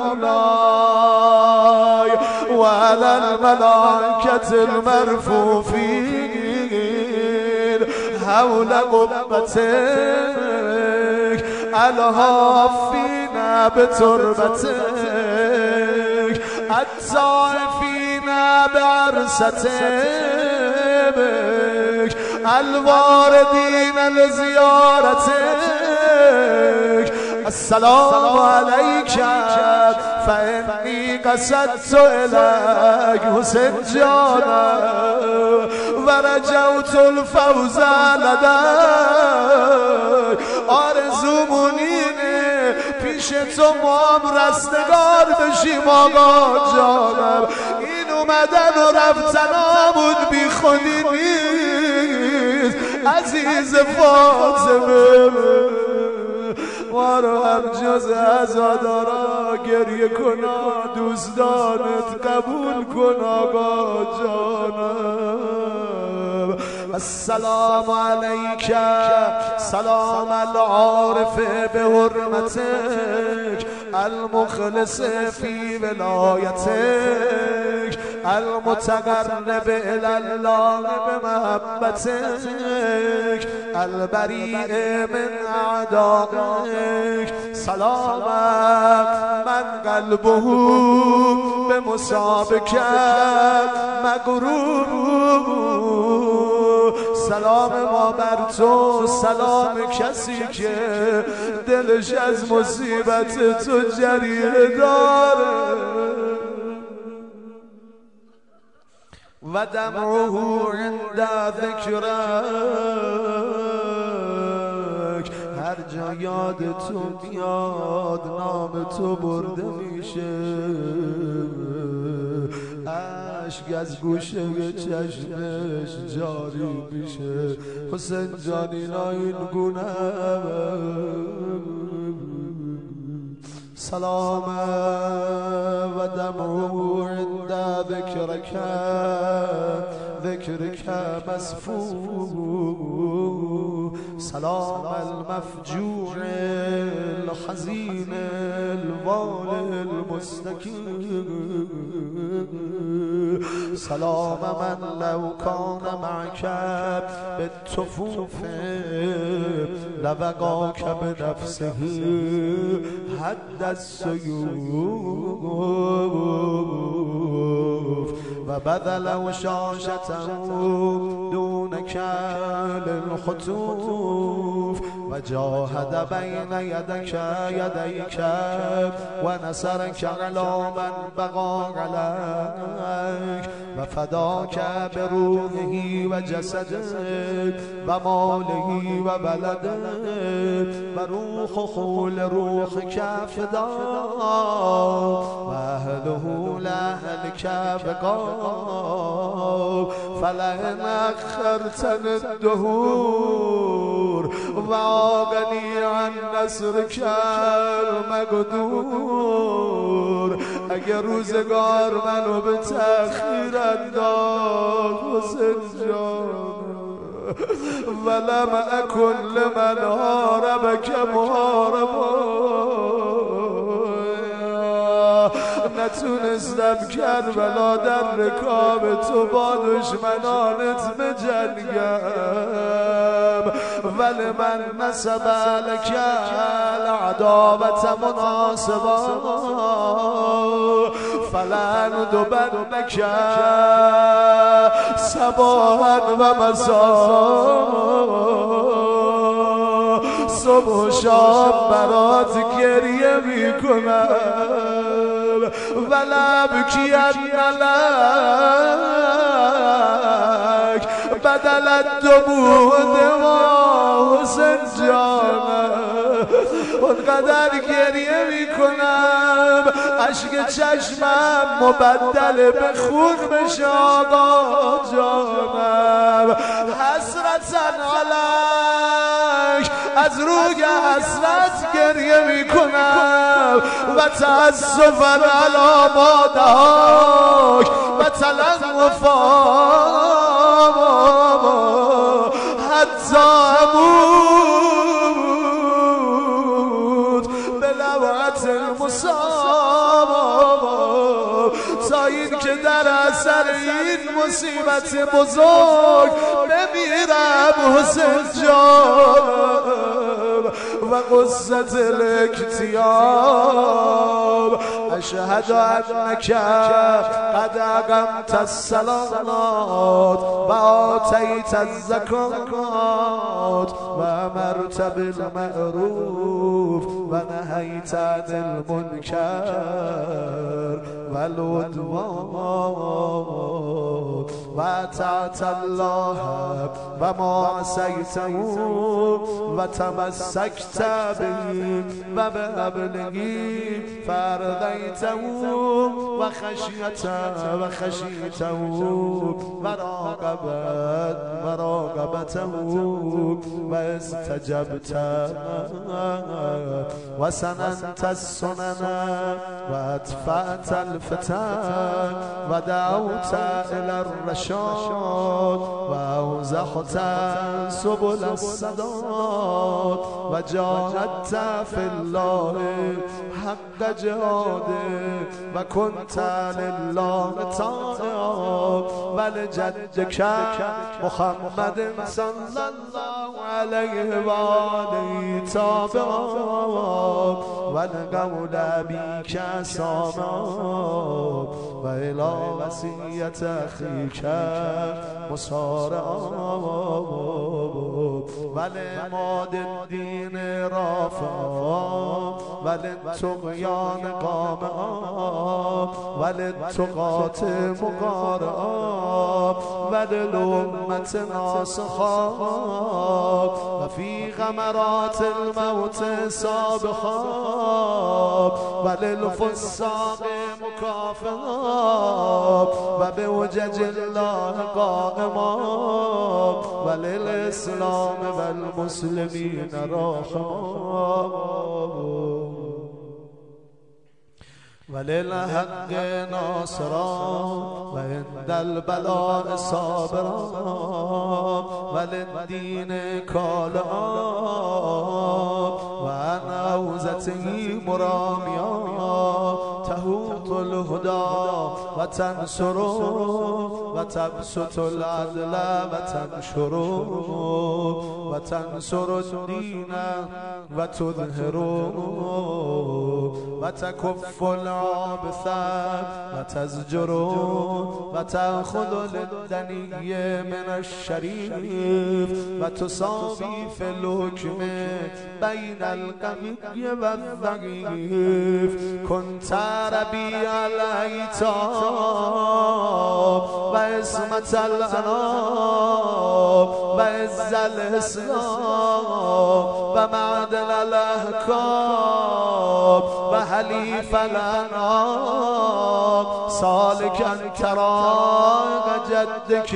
مولای و علی الملائکة المرفوفین حول قبتک الهافین بتربتک الطائفین بعرستک الواردین لزیارتک السلام علیک فانی قصدت الیک حسین جانم و رجوت الفوز لدیک آرزومون اینه پیش تو ما هم رستگار بشیم آقا جانم این اومدن و رفتنامون بی خودی نیست عزیز فاطمه ما رو هم جز عزادارا گریه کنا دوستانت قبول کن آقا جانم السلام علیک سلام العارف به حرمتک المخلص في ولایتک المتقرب الى الله بمحبتک البریء من اعدائک سلامت من قلبه به مسابقت مغرور سلام ما بر تو سلام کسی که دلش از مصیبت تو جریه داره و دمعه عند ذکرک هر جا یاد تو میاد نام تو برده میشه اشک از گوشه چشمش جاری میشه حسین جان اینا این گونه سلام و دمعه عند ذکرک ذکرک مسفور سلام المفجوع الحزین الوال المستکین سلام من لو کان معک بالتفوف لوقاک بنفسه حد السیوف و بذل وشاشته دونک للخطوف و جاهد بین یدک یدیک و نصرک علی من بقا علیک و فداک بروحه و جسده و ماله و بلده و روح خول روح کفدا و اهله لأهلک بقا فلئن اخرتن الدهور و آغنی عن نصرک المقدور اگر روزگار منو به تأخیر انداخت حسین جان ولم اکن لمن حاربک محاربا نتونستم کربلا در رکاب تو با دشمنانت بجنگم ولی من نسب لک العداوت مناسبا فلندبنک صباحا و مساء صبح و شام برات گریه میکنم ولابکی لک بدل الدموع دوا حسین جانم اونقدر گریه میکنم اشک چشمم مبدل به خون بشه آقا جانم حسرتن علیک از روی حسرت گریه میکنم و تأسفا علی ما دهاک و تلنفا حتی اموت بلوعت المصاب تا این که در اثر این مصیبت بزرگ بمیرم حسین جان و قصة الاکتیاب اشهد انک قد اقمت الصلات و آتیت الزکات و امرت بالمعروف و نهیت عن المنکر و العدوان و اطعت الله و ما عصیته و تمسکت به و به ابلغی فارضیته و خشیته و خشیته و راقبت و راقبته و استجبت و سننت السنن وادفعت الفتن ودعوت إلى الرشاد وأوزحت سبل السداد وجاهدت في الله حق جهاده وكنت لله طائعا ولجدك محمد صلى الله عليه وآله تابعا والقول بك سامعا وإلى وصية أخيك مصارعا ولماد الدين رافعا وللطغيان قامعا وللتقاة مقارعا وللأمة ناصحا وفي غمرات الموت سابقا وللفساق مكافئا وبوجج الله قائما وللإسلام والمسلمين راحما وللحق ناصرا وعند البلاء صابرا وللدين كالعا وعن أوزته مراميا تهوط الهدى وتنصر وتبسط العدل وتنشر وتنصر الدين وتظهر وتكف العابث وتزجر وتأخذ للدني من الشريف وتساوي في الحكم بين القوي والضعيف كنت ربيع الأيتام وعصمة الأنام وعز الإسلام ومعدن الأحكام وحليف الأنام سالكا طريق جدك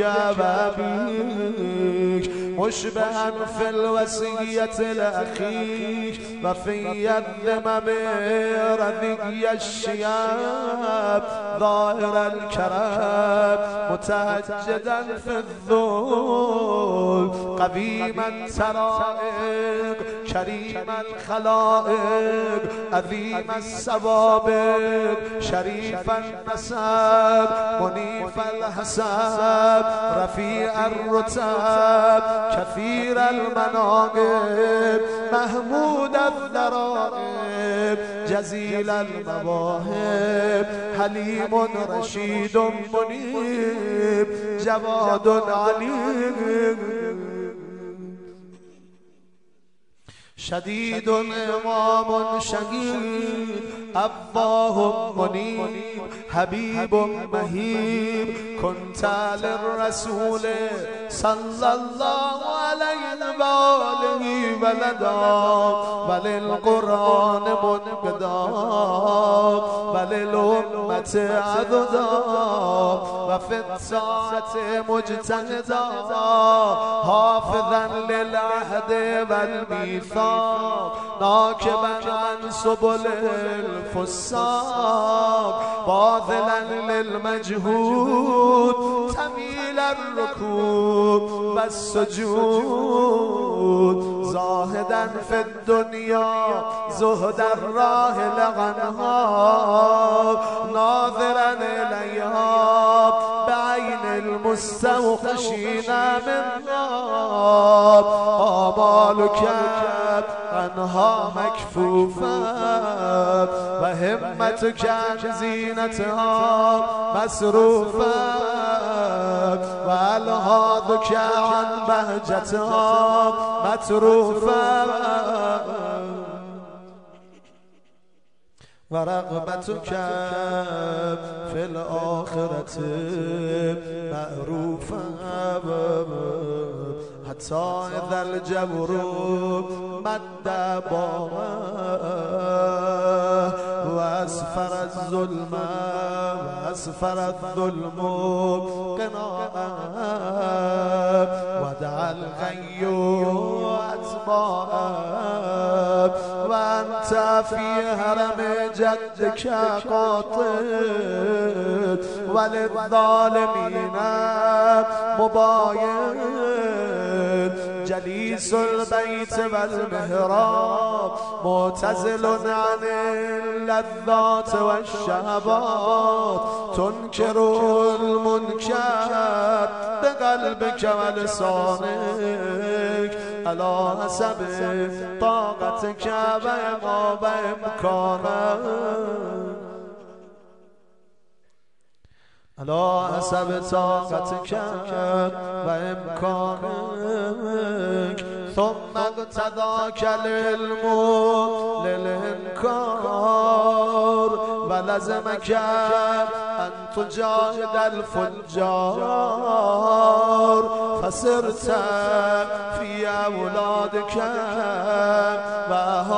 وأبيك مشبها في الوصية لأخيك وفي الذمم رذي الشياب ظاهر الكرم متهجدا في الذل قويم الترائق كريم الخلائق عظيم السوابق شريف النسب منيف الحسب رفيع الرتب كثير المناقب محمود الذرائب جزيل المواهب حليم رشيد منيب جواد عليم شديد إمام شهيد أباه منيب حبيب مهيب كنت للرسول صلى الله عليه وآله ولدا وللقرآن منقدا وللأمة عضدا وفي الطاعة مجتهدا حافظا للعهد والميثاق ناكبا عن سبل الفساق باذلا للمجهود تميل الركوب والسجود زاهدا في الدنيا زهد الراهل عنها ناظرا إليها بعين المستوحشين منها آمالك عنها مكفوفة وهمتك عن زينتها مسروفة وألهاضك عن بهجتها متروفة ورغبتك في الآخرة معروفة حتى إذا الجبر مد بابه وأسفر الظلم وأسفر الظلم قناء ودعا الغي أتباعه وأنت فی حرم جدک قاطد وللظالمین مباین جلیس البیت والمحراب معتزل عن اللذات والشهوات تنکر المنکر بقلبک ولسانک علی حسب طاقتک و ما و امکانک علی حسب طاقتک و امکانک ثم اقتضاک العلم للانکار ولزمک ان تجاهد الفجار فصرت فی اولادک و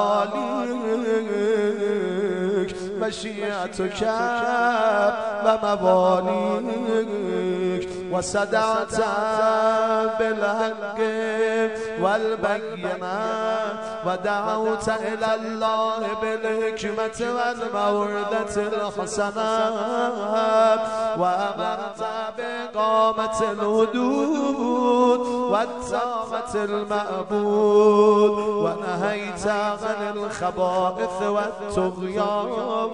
اهالیک مشیعتک و موالیک و صدعت بالحق والبینه و دعوت الی الله بالحکمت والموعظة الحسنه و امرت باقامت الحدود و اطاعت المعبود و نهیت عن الخبائث و الطغیان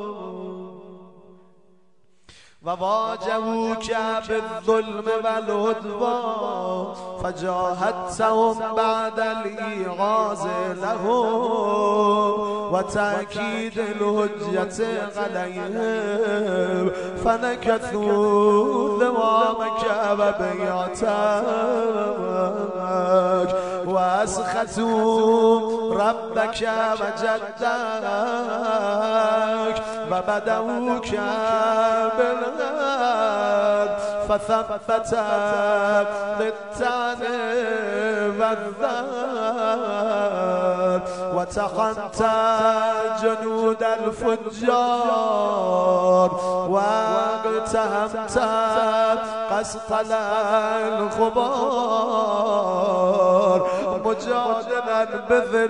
و واجهوک بالظلم والعدوان فجاهدتهم بعد الإيغاظ لهم و تأکید الحجة عليهم فنكثوا ذوامك و بیعتك و اسخطوا ربك و جدك و بدعوك بالغد فثبت للطعن والذب وتخنت جنود الفجار واقتهمت قسطل الخبار مجادلا بذي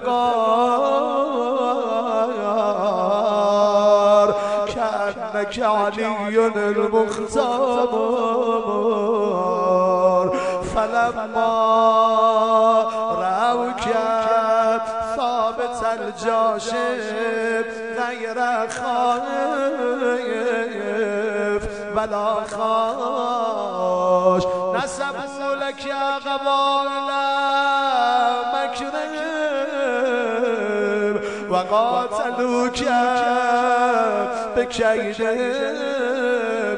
الفقار كأنك علي المختار فلما رأوك ثابت الجاشم غير خائف ولا خاش نسبوا لك قبائل مكرم وقاتلوك بكيدهم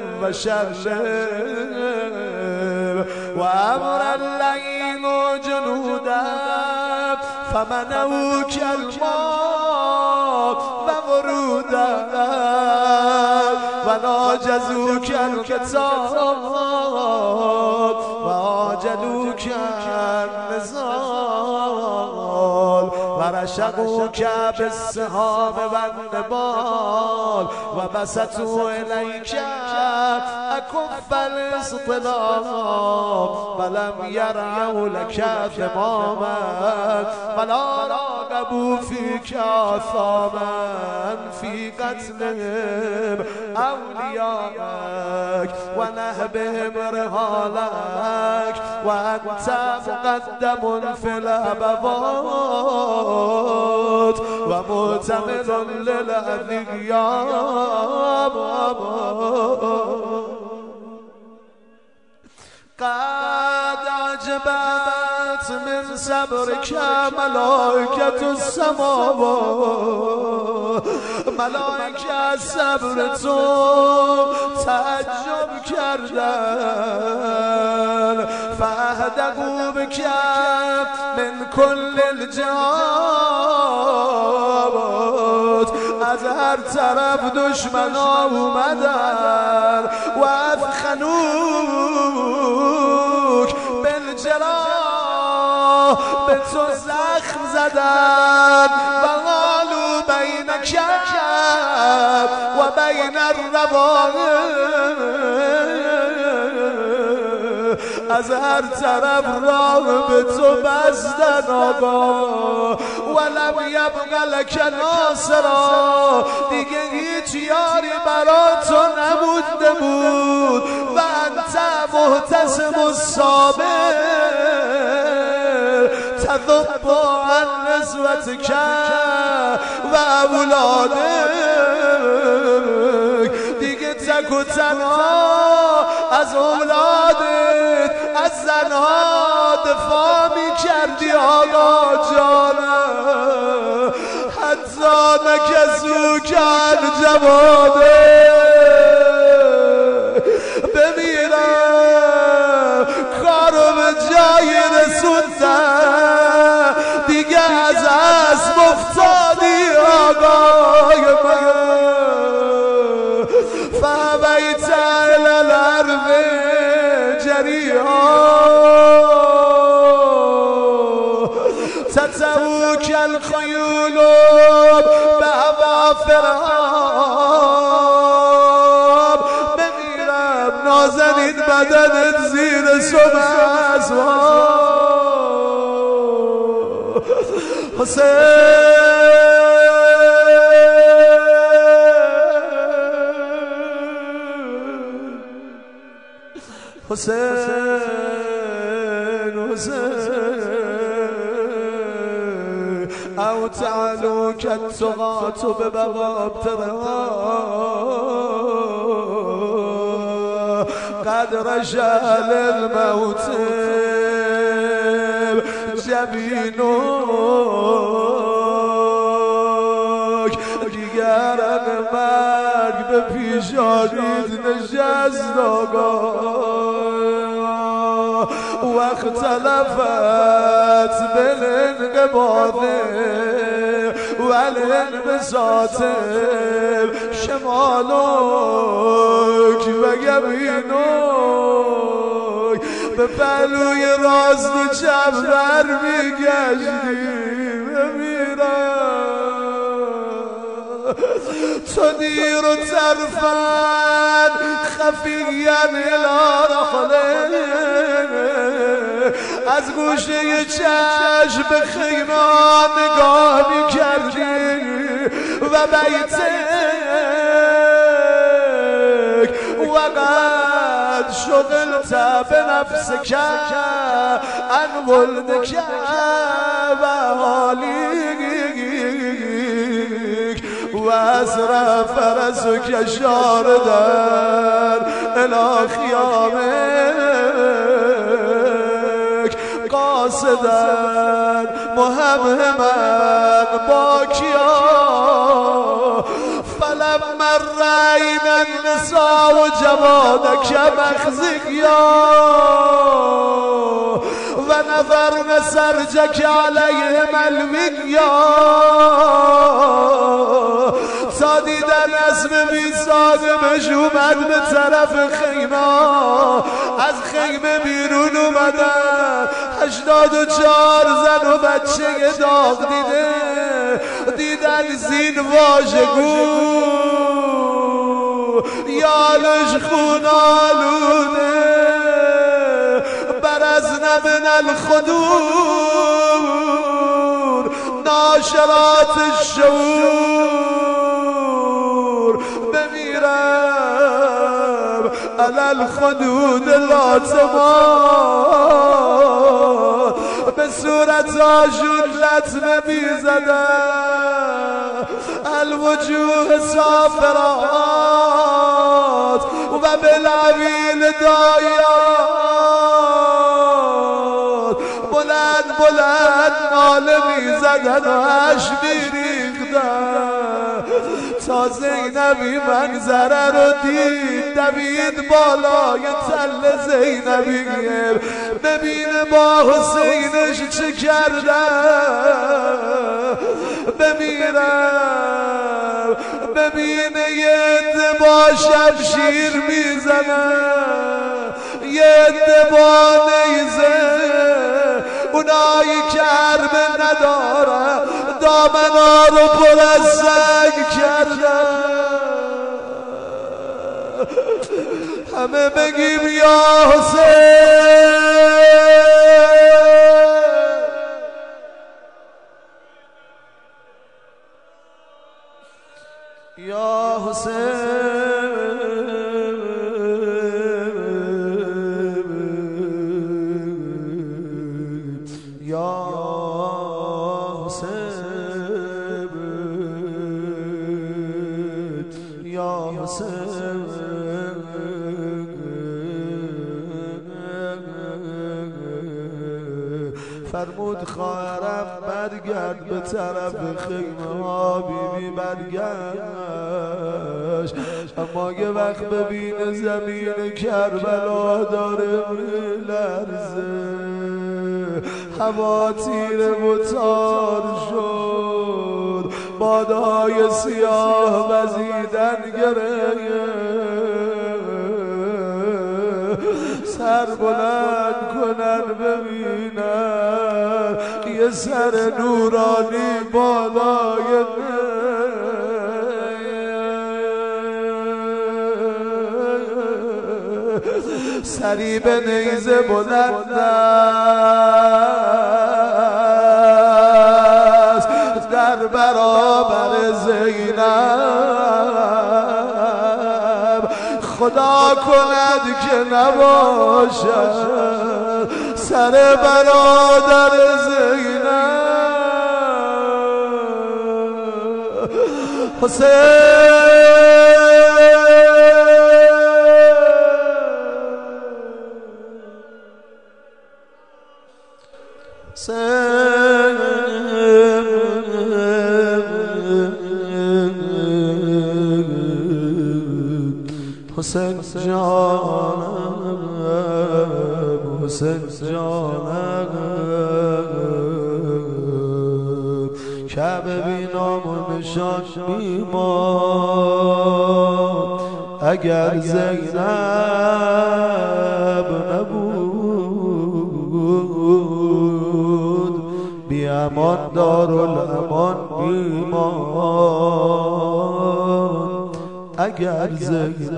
وشرهم وأمر الليل جنودا فمنعوك الماء وورودا وناجزوك القتال وعاجلوك النزال ورشقوك بالسهام والنبال وبسطوا إليك أكف الاصطلاب ولم يرعوا لك ثماما ولا راغبوا فيك آثاما في قتلهم أولياءك ونهبهم رهالك وأنت مقدم في الأبوات ومؤتمن للأذياب قد عجبت من صبرك ملائكة السماوات ملائكة صبر تو تعجب کردن فاهدقوا بك من كل الجهات از هر طرف دشمنا اومدن و افخنوک بالجراح به تو زخم زدن و قالوا بینک و بین الروائع از هر طرف راه به تو بستن آقا ولم یبق لک ناصرا دیگه هیچ یاری برا تو نبوده بود و انت محتسب الصابر تذب عن نسوتک و اولادک دیگه تک و تنها از اولادت از زنها دفاع می کردی آقا جانم حتی نکسو کن جواده بمیرم کارو به جای رسوندن دیگه از اسب افتادی آقای من فهویت الی الارض جریها تتبوک الخیول به فرهاب بمیرم نازنین بدنت زیر سم اسوان حسین حسین حسین او تعلو کالتغات ببوابترها قد رجال الموت جبینوک دیگران مرگ به پیشانید نشست آقا و اختلفت بالانقباض و الانبساط شمالوک و یمینوک به پهلوی راست و چپ بر میگشتی بمیرم تو دیر و طرفن خفیین الی رحله از گوشه چشم به خیمه نگاه میکردی و بیتک وقد شغلت بنفسک عن ولدک و حالیک و اسرف فرسک شاردن الی خیامک قاصدن مهمهمن باکیا فلما رأینا النساء جوادک مخزیا و نظرن سرجک علیهم الویا تا دیدن اسم بیسادمش اومد به طرف خیمه از خیمه بیرون اومدن هشتاد و چهار زن و بچه داغ دیده دیدن زین واژگو یالش خون آلوده برزن من الخدور ناشرات الشعور بمیرم علی الخدود لاتما به صورت آشون لطمه میزدن الوجوه صافرات و بالعویل دایات بلند بلند ناله میزدن و اش میریختن تا زینبی منظره رو دید دوید بالای تل زینبی گیر ببینه با حسینش چه کردن بمیرم ببینه یه عده با شمشیر میزنن یه عده با نیزه اونایی که حربه ندارن دامنا رو پر از سنگ کردن همه بگیم یا حسین حسین فرمود خواهرم برگرد به طرف خیمه ها. بیبی برگشت اما یه وقت ببینه زمین کربلا داره میلرزه، هوا تیره و تار شد، بادهای سیاه وزیدن گرفت، سر بلند کنن ببینن یه سر نورانی بالای سری به نیزه بلند است در برابر زینب، خدا کند که نباشد سر برادر زینب. حسین حسین جانم حسین جانم کعبه بی نام و نشان میماند اگر زینب نبود، بی امان دارالامان میماند اگر زینب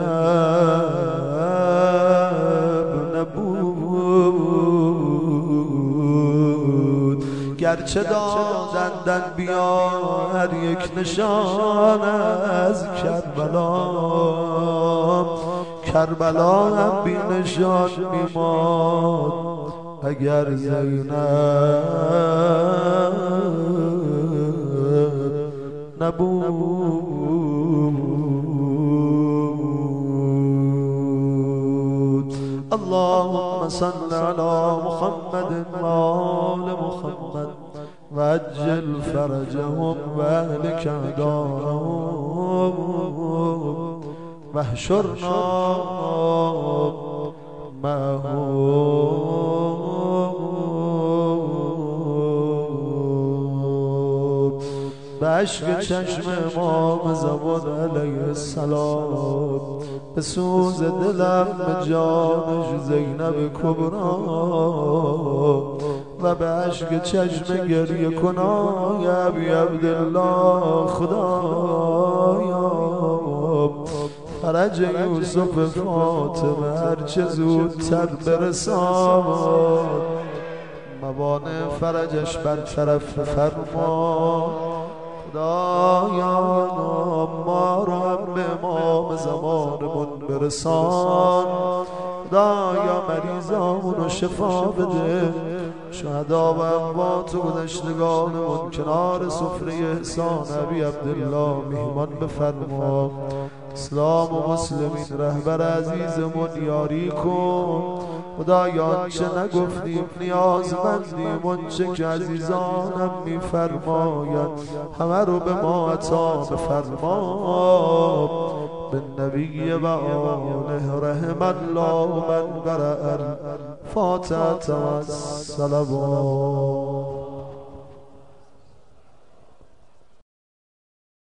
نبود. گرچه دادندن بیا هر یک نشان از کربلا، کربلا هم بی نشان میماند اگر زینب نبود. اللهم صل على محمد وآل محمد وعجل فرجهم واهلك أعداءهم واحشرنا معهم. به عشق چشم امام زمان علیه السلام به سوز دلم به جانش زینب کبرا و به عشق چشم گریه کنای ابی عبدالله خدایا فرج یوسف فاطمه هرچه زودتر برسان، موانع فرجش برطرف فرما. خدایا ما را هم به امام زمانمون برسان، خدایا مریضامون رو شفا بده، شهدا و اموات و گذشتگانمون کنار سفره احسان ابی عبدالله میهمان بفرما. اسلام و مسلمین رهبر عزیزمون یاری کن، خدایا آنچه نگفتیم نیازمندیم، آنچه که عزیزانم میفرماید همه رو به ما عطا بفرما. بالنبی و آله رحم الله من قرأ الفاتحة والصلوات.